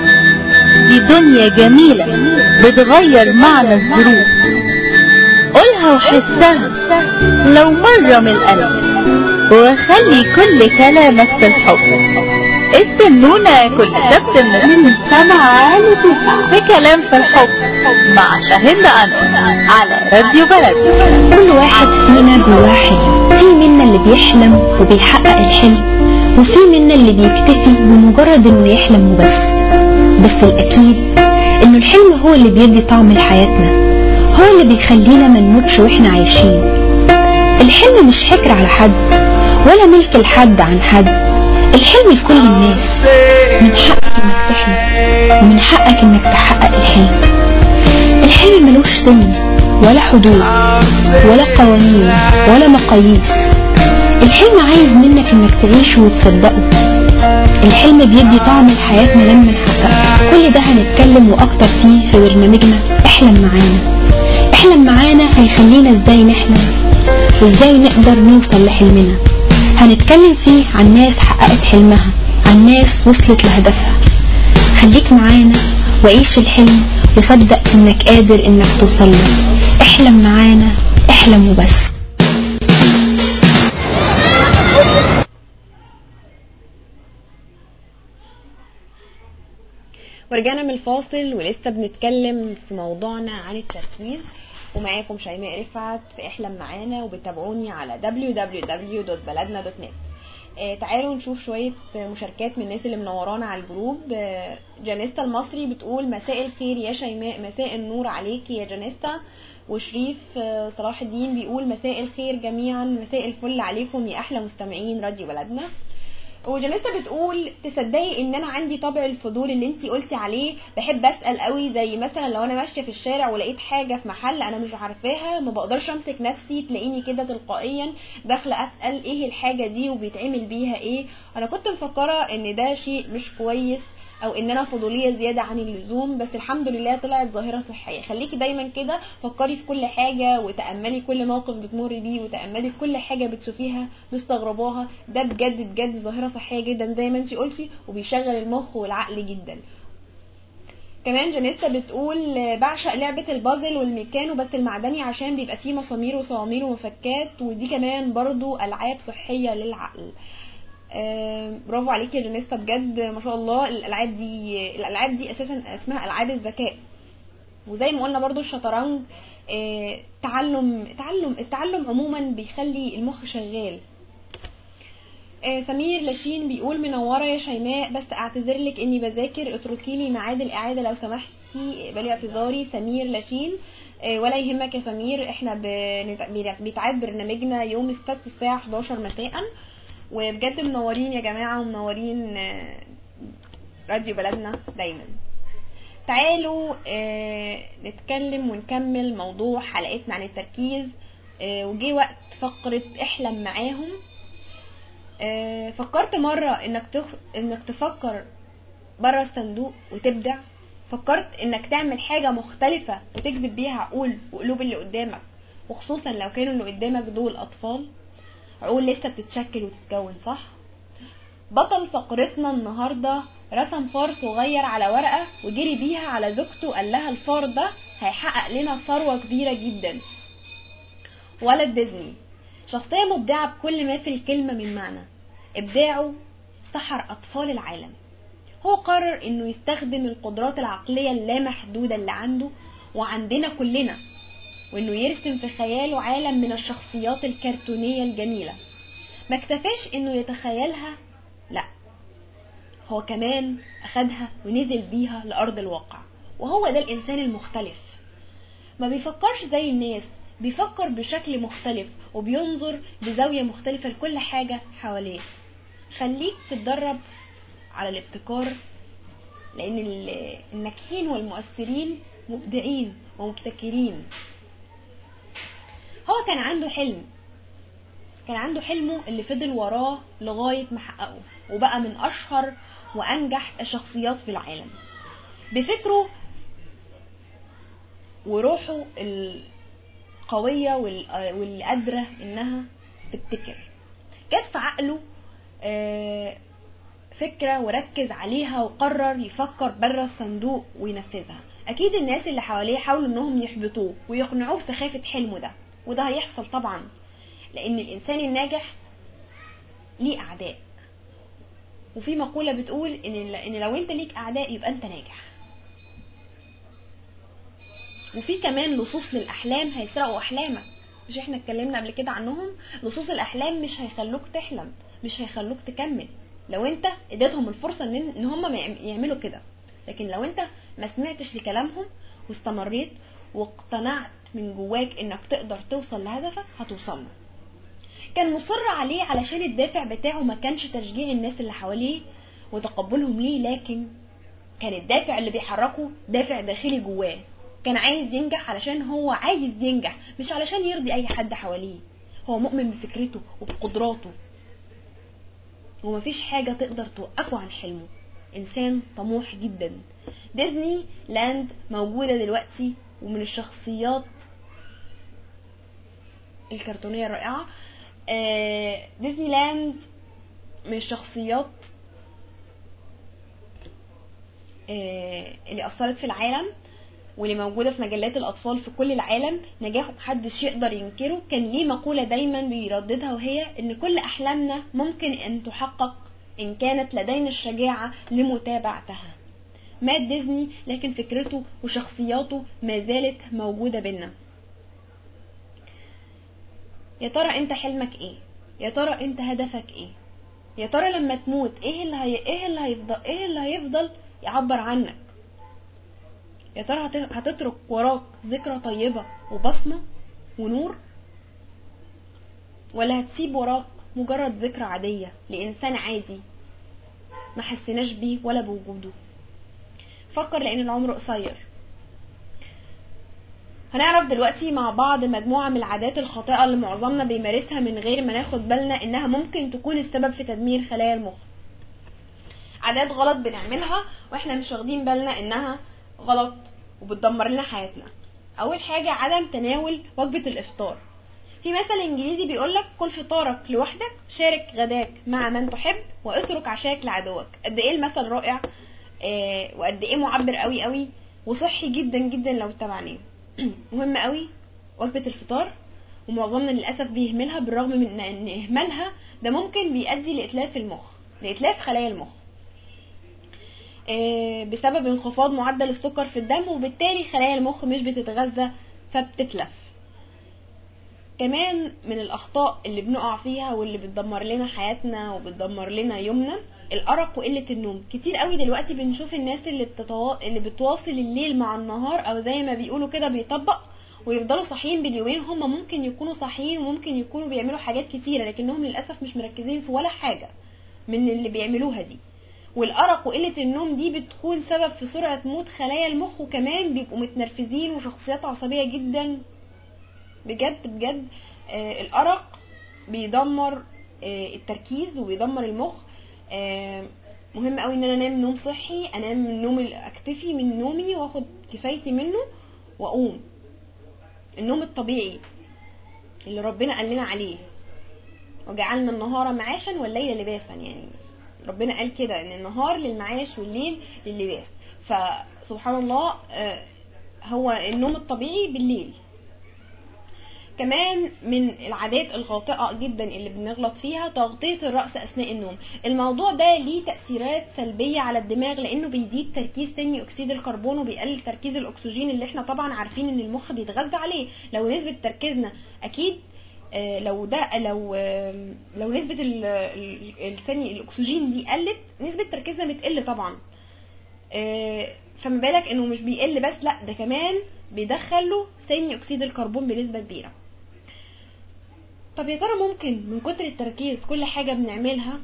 دي دنيا جميلة بتغير معنى الظروف. قولها وحسها لو مرة من القلب، وخلي كل كلامك في الحب. استنونا كل سبت من سبعة لتسعة في كلام في الحب مع شاهين أنور على راديو بلد. كل واحد فينا جواه حلم، في منا اللي بيحلم وبيحقق الحلم، وفي منا اللي بيكتفي بمجرد انه يحلم وبس. بس الاكيد انه الحلم هو اللي بيدي طعم لحياتنا، هو اللي بيخلينا ما نموتش واحنا عايشين. الحلم مش حكر على حد ولا ملك لحد عن حد، الحلم لكل الناس. من حقك انك تحلم ومن حقك انك تحقق الحلم. الحلم ملوش سن ولا حدود ولا قوانين ولا مقاييس. الحلم عايز منك انك تعيشه وتصدقه. الحلم بيدي طعم لحياتنا لما نحققه. كل ده هنتكلم واكتر فيه في برنامجنا احلم معانا. احلم معانا هيخلينا ازاي نحلم وازاي نقدر نوصل لحلمنا. هنتكلم فيه عن ناس حققت حلمها، عن ناس وصلت لهدفها. خليك معانا وعيش الحلم وصدق انك قادر انك توصل له. احلم معانا، احلم وبس. ورجعنا من الفاصل ولسه بنتكلم في موضوعنا عن التركيز، ومعاكم شيماء رفعت في احلم معانا، وبتابعوني على دبليو دبليو دبليو دوت بلدنا دوت نت. آه تعالوا نشوف شوية مشاركات من الناس اللي منورانا على الجروب. آه جانيستا المصري بتقول مساء الخير يا شيماء. مساء النور عليكي يا جانيستا. وشريف آه صلاح الدين بيقول مساء الخير جميعا، مساء الفل عليكم يا احلى مستمعين راديو بلدنا. وجانيستا بتقول تصدقي ان انا عندي طبع الفضول اللي انتي قلتي عليه، بحب اسال قوي، زي مثلا لو انا ماشيه في الشارع ولقيت حاجه في محل انا مش عارفاها ما بقدرش امسك نفسي، تلاقيني كده تلقائيا داخله اسال ايه الحاجه دي وبيتعمل بيها ايه. انا كنت مفكره ان ده شيء مش كويس او ان انا فضوليه زياده عن اللزوم، بس الحمد لله طلعت ظاهره صحيه. خليكي دايما كده، فكري في كل حاجه وتاملي كل موقف بتمر بيه، وتاملي كل حاجه بتشوفيها مستغرباها. ده بجد بجد ظاهره صحيه جدا زي ما انتي قلتي، وبيشغل المخ والعقل جدا. كمان جانيستا بتقول بعشق لعبه البازل والميكانو بس المعدني عشان بيبقى فيه مسامير وصوامير ومفكات، ودي كمان برضو العاب صحيه للعقل. آه برافو عليك يا جانيستا، بجد ما شاء الله. الالعاب دي الالعاب دي اساسا اسمها العاب الذكاء، وزي ما قلنا برضو الشطرنج آه تعلم تعلم التعلم عموما بيخلي المخ شغال. آه سمير لاشين بيقول منوره يا شيماء، بس اعتذر لك اني بذاكر، اتركي لي ميعاد الاعاده لو سمحتي، اقبلي اعتذاري. سمير لاشين آه ولا يهمك يا سمير، احنا بيتعاد برنامجنا يوم السبت الساعه حداشر مساء، وبجد منورين يا جماعه ومنورين آه راديو بلدنا دايما. تعالوا آه نتكلم ونكمل موضوع حلقتنا عن التركيز. آه وجي وقت فقرة احلم معاهم. آه فكرت مرة انك, تخ... إنك تفكر برا الصندوق وتبدع؟ فكرت انك تعمل حاجة مختلفة وتجذب بيها عقول وقلوب اللي قدامك، وخصوصا لو كانوا اللي قدامك دول اطفال، عقول لسه بتتشكل وتتكون، صح؟ بطل فقرتنا النهاردة رسم فار صغير على ورقة وجري بيها على زوجته، قال لها الفار ده هيحقق لنا ثروة كبيرة جدا. ولد ديزني شخصية مبدعة بكل ما في الكلمة من معنى. ابداعه سحر اطفال العالم. هو قرر انه يستخدم القدرات العقلية اللامحدودة اللي عنده وعندنا كلنا، وانه يرسم في خياله عالم من الشخصيات الكرتونية الجميلة. ما اكتفاش انه يتخيلها، لا، هو كمان اخدها ونزل بيها لارض الواقع. وهو ده الانسان المختلف، ما بيفكرش زي الناس، بيفكر بشكل مختلف وبينظر بزاوية مختلفة لكل حاجة حواليه. خليك تتدرب على الابتكار، لان الناجحين والمؤثرين مبدعين ومبتكرين. هو كان عنده حلم، كان عنده حلمه اللي فضل وراه لغاية ما حققه، وبقى من اشهر وانجح الشخصيات في العالم بفكره وروحه القوية واللي قادرة انها تبتكر. جت في عقله فكرة وركز عليها وقرر يفكر بره الصندوق وينفذها. اكيد الناس اللي حواليه حاولوا انهم يحبطوه ويقنعوه بسخافة حلمه ده، وده هيحصل طبعا، لان الانسان الناجح ليه اعداء. وفي مقولة بتقول ان ان لو انت ليك اعداء يبقى انت ناجح. وفي كمان لصوص للاحلام هيسرقوا احلامك، مش احنا اتكلمنا قبل كده عنهم؟ لصوص الاحلام مش هيخلوك تحلم، مش هيخلوك تكمل لو انت اديتهم الفرصة ان, إن هم يعملوا كده. لكن لو انت ما سمعتش لكلامهم واستمريت واقتنعت من جواك انك تقدر توصل لهدفك، هتوصل له. كان مصر عليه علشان الدافع بتاعه ما كانش تشجيع الناس اللي حواليه وتقبلهم ليه، لكن كان الدافع اللي بيحركه دافع داخلي جواه. كان عايز ينجح علشان هو عايز ينجح، مش علشان يرضي اي حد حواليه. هو مؤمن بفكرته وبقدراته، ومفيش حاجة تقدر توقفه عن حلمه. انسان طموح جدا. ديزني لاند موجودة دلوقتي ومن الشخصيات الكرتونية الرائعة. آه ديزني لاند من الشخصيات آه اللي أثرت في العالم واللي موجودة في مجلات الأطفال في كل العالم. نجاحه محدش يقدر ينكره. كان ليه مقولة دايما بيرددها، وهي ان كل أحلامنا ممكن ان تحقق ان كانت لدينا الشجاعة لمتابعتها. مات ديزني لكن فكرته وشخصياته ما زالت موجودة بينا. يا ترى انت حلمك ايه؟ يا ترى انت هدفك ايه؟ يا ترى لما تموت ايه اللي هي... ايه اللي هيفضل ايه اللي هيفضل يعبر عنك؟ يا ترى هتترك وراك ذكرى طيبة وبصمة ونور، ولا هتسيب وراك مجرد ذكرى عادية لإنسان عادي ما حسناش بيه ولا بوجوده؟ فكر، لأن العمر قصير. هنعرف دلوقتي مع بعض مجموعة من العادات الخاطئة اللي معظمنا بيمارسها من غير ما ناخد بالنا إنها ممكن تكون السبب في تدمير خلايا المخ. عادات غلط بنعملها واحنا مش واخدين بالنا إنها غلط وبتدمر لنا حياتنا. اول حاجة عدم تناول وجبة الافطار. في مثل انجليزي بيقولك كل فطارك لوحدك، شارك غداك مع من تحب، واترك عشاك لعدوك. قد ايه المثل رائع آه وقد ايه معبر قوي قوي وصحي جدا جدا لو اتبعناه. مهم قوي وجبة الفطار، ومعظمنا للاسف بيهملها، بالرغم من ان اهمالها ده ممكن بيؤدي لاتلاف المخ، لاتلاف خلايا المخ. بسبب انخفاض معدل السكر في الدم، وبالتالي خلايا المخ مش بتتغذى فبتتلف. كمان من الاخطاء اللي بنقع فيها واللي بتدمر لنا حياتنا وبتدمر لنا يومنا الارق وقله النوم. كتير قوي دلوقتي بنشوف الناس اللي بتتوا... اللي بتواصل الليل مع النهار، او زي ما بيقولوا كده بيطبق، ويفضلوا صاحيين باليومين. هم ممكن يكونوا صاحيين وممكن يكونوا بيعملوا حاجات كتيره، لكنهم للاسف مش مركزين في ولا حاجه من اللي بيعملوها دي. والارق وقله النوم دي بتكون سبب في سرعه موت خلايا المخ، وكمان بيبقوا متنرفزين وشخصيات عصبيه جدا. بجد بجد آه الارق بيدمر آه التركيز وبيدمر المخ. آه مهم قوي ان انا انام نوم صحي، انام من نوم اكتفي من نومي واخد كفايتي منه واقوم. النوم الطبيعي اللي ربنا قال لنا عليه، وجعلنا النهار معاشا والليل لباسا. يعني ربنا قال كده ان النهار للمعاش والليل لللباس. فسبحان الله آه هو النوم الطبيعي بالليل. كمان من العادات الخاطئة جدا اللي بنغلط فيها تغطية الرأس أثناء النوم. الموضوع ده ليه تأثيرات سلبية على الدماغ، لأنه بيزيد تركيز ثاني أكسيد الكربون وبيقلل تركيز الأكسجين اللي احنا طبعا عارفين ان المخ بيتغذى عليه. لو نسبة تركيزنا أكيد آه لو ده لو آه لو نسبة الثاني الأكسجين دي قلت، نسبة تركيزنا بتقل طبعا. آه فما بالك انه مش بيقل بس، لا ده كمان بيدخله ثاني أكسيد الكربون بنسبة كبيرة. طب يا ترى ممكن من كتر التركيز كل حاجة بنعملها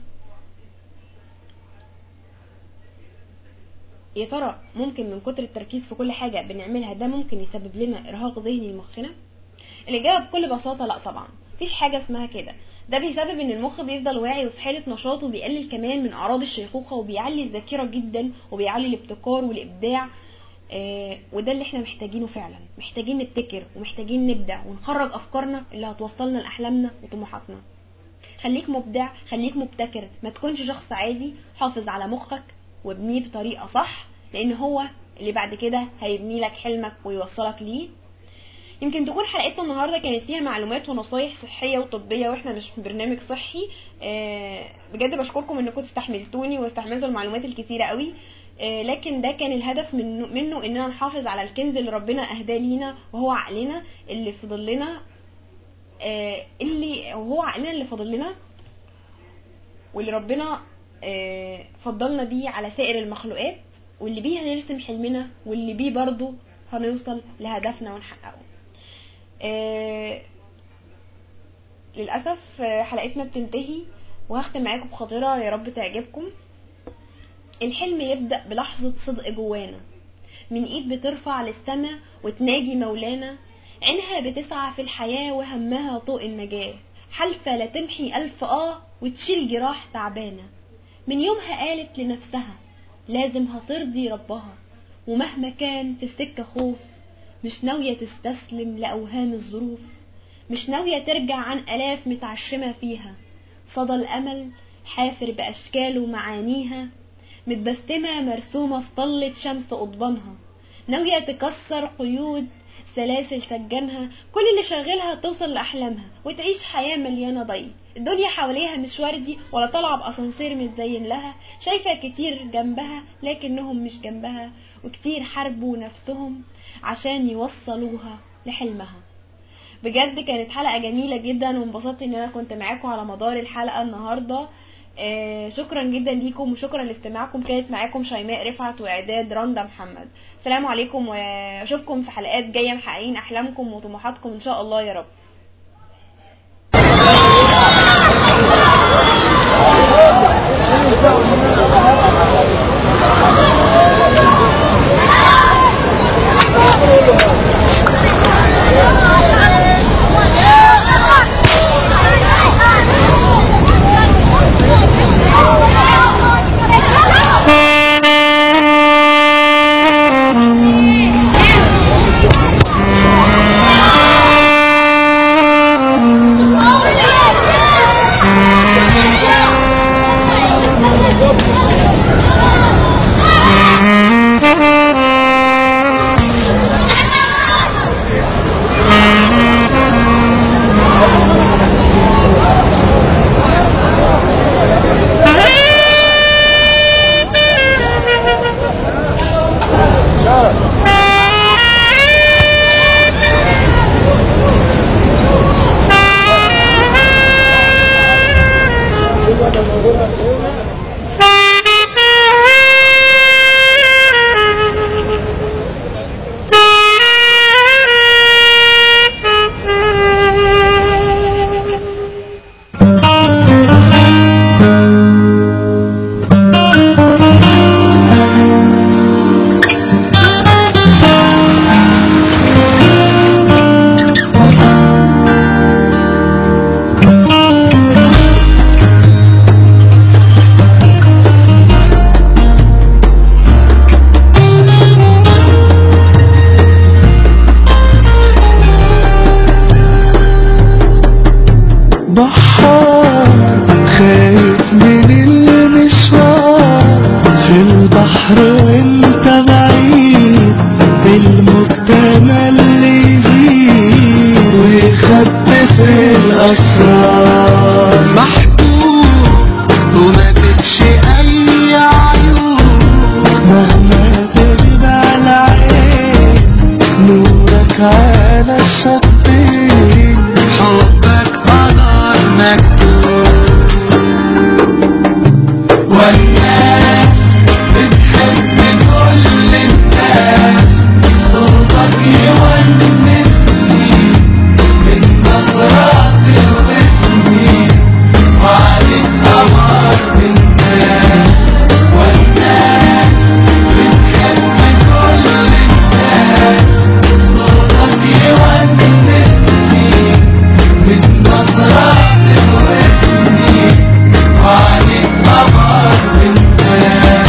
يا ترى ممكن من كتر التركيز في كل حاجة بنعملها ده ممكن يسبب لنا إرهاق ذهني لمخنا؟ الإجابة بكل بساطة لا طبعا، مفيش حاجة اسمها كده. ده بيسبب ان المخ بيفضل واعي وفي حالة نشاط، وبيقلل كمان من أعراض الشيخوخة، وبيعلي الذاكرة جدا، وبيعلي الابتكار والإبداع. آه وده اللي احنا محتاجينه فعلا. محتاجين نبتكر ومحتاجين نبدع ونخرج أفكارنا اللي هتوصلنا لأحلامنا وطموحاتنا. خليك مبدع، خليك مبتكر، ما تكونش شخص عادي. حافظ على مخك وابنيه بطريقة صح، لأن هو اللي بعد كده هيبني لك حلمك ويوصلك ليه. يمكن تكون حلقتنا النهاردة كانت فيها معلومات ونصايح صحية وطبية، واحنا مش برنامج صحي. آه بجد بشكركم انكم استحملتوني واستحملتوا المعلومات الكتيرة قوي. آه لكن ده كان الهدف منه, منه اننا نحافظ على الكنز اللي ربنا اهداه لينا، وهو عقلنا اللي فضل لنا آه اللي وهو عقلنا اللي فضل لنا واللي ربنا آه فضلنا بيه على سائر المخلوقات، واللي بيه هنرسم حلمنا، واللي بيه برضو هنوصل لهدفنا ونحققه. آه للأسف حلقتنا بتنتهي، وهختم معاكم بخاطرة يا رب تعجبكم. الحلم يبدأ بلحظة صدق جوانا، من ايد بترفع للسما وتناجي مولانا، عينها بتسعى في الحياة وهمها طوق النجاة، حلفة لا تمحي ألف آه وتشيل جراح تعبانة. من يومها قالت لنفسها لازم هترضي ربها، ومهما كان في السكة خوف، مش ناوية تستسلم لأوهام الظروف، مش ناوية ترجع عن ألاف متعشمة فيها. صدى الأمل حافر بأشكاله ومعانيها، متبسمة مرسومة في طلة شمس قضبانها، ناوية تكسر قيود سلاسل سجنها. كل اللي شغلها توصل لأحلامها وتعيش حياة مليانة ضي. الدنيا حواليها مش وردي ولا طالعة بأسانسير متزين لها، شايفة كتير جنبها لكنهم مش جنبها، وكتير حاربوا نفسهم عشان يوصلوها لحلمها. بجد كانت حلقة جميلة جدا، وانبسطت ان انا كنت معاكم على مدار الحلقة النهاردة. آه شكرا جدا ليكم وشكرا لاستماعكم. كانت معاكم شيماء رفعت واعداد رندا محمد. السلام عليكم، واشوفكم في حلقات جاية محققين احلامكم وطموحاتكم ان شاء الله يا رب. تملي يزيد ويخبي في الأسرار، محبوب وما فيكش أي عيوب، مهما تغيب على العين نورك على الشطين، حبك قدر مكتوب. والناس بتحب كل الناس، صوتك يونسني من نظراتي واسمي وعليك قمر من الناس. والناس بتحب كل الناس، صوتك يونسني من نظراتي واسمي وعليك قمر من الناس.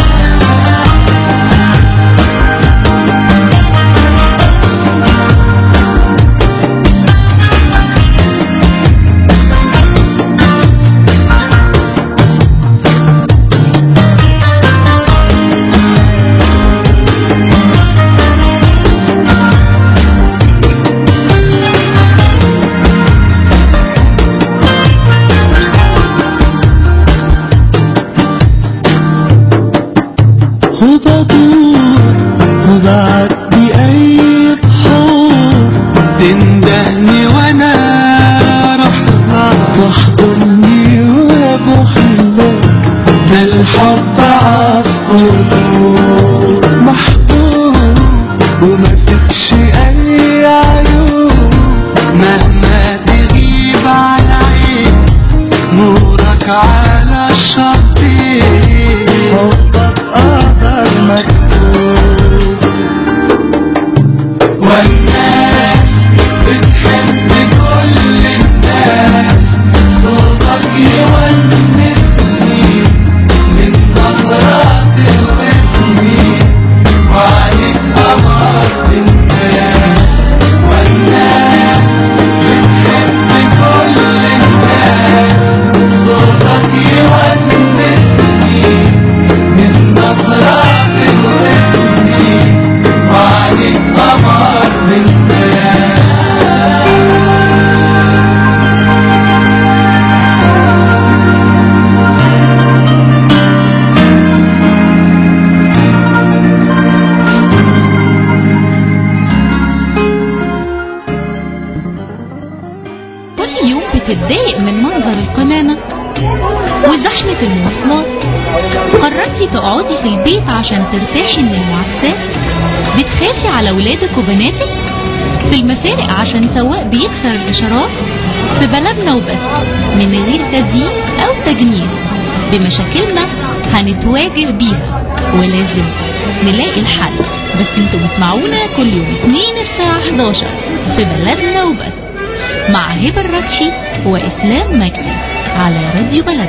وبدور وبعدي أي بحور، تندهني وأنا رحلة، تحضني وبحلة، ده الحب عصفور محبوب وما فيكش أي عيوب، مهما تغيب على عين نورك على الشطين، حبك قدر مكتوب. والناس بتحب كل الناس، صوتك يونسني من نظراتي واسمي وعليك قمر من الناس. والناس بتحب كل الناس، صوتك يونسني من نظراتي واسمي وعليك قمر من الناس. كل يوم بتتضايق من منظر القمامة وزحمة المواصلات، قررتي تقعدي في البيت عشان ترتاحي من المعسات، بتخافي على ولادك وبناتك في المفارق عشان سواق بيكسر الإشارات، في بلدنا وبس من غير تزيين أو تجميل، بمشاكلنا هنتواجه بيها ولازم نلاقي الحل. بس انتوا بتسمعونا كل يوم اثنين الساعة حداشر في بلدنا وبس مع هبة الركشي وإسلام مجدي على راديو بلد.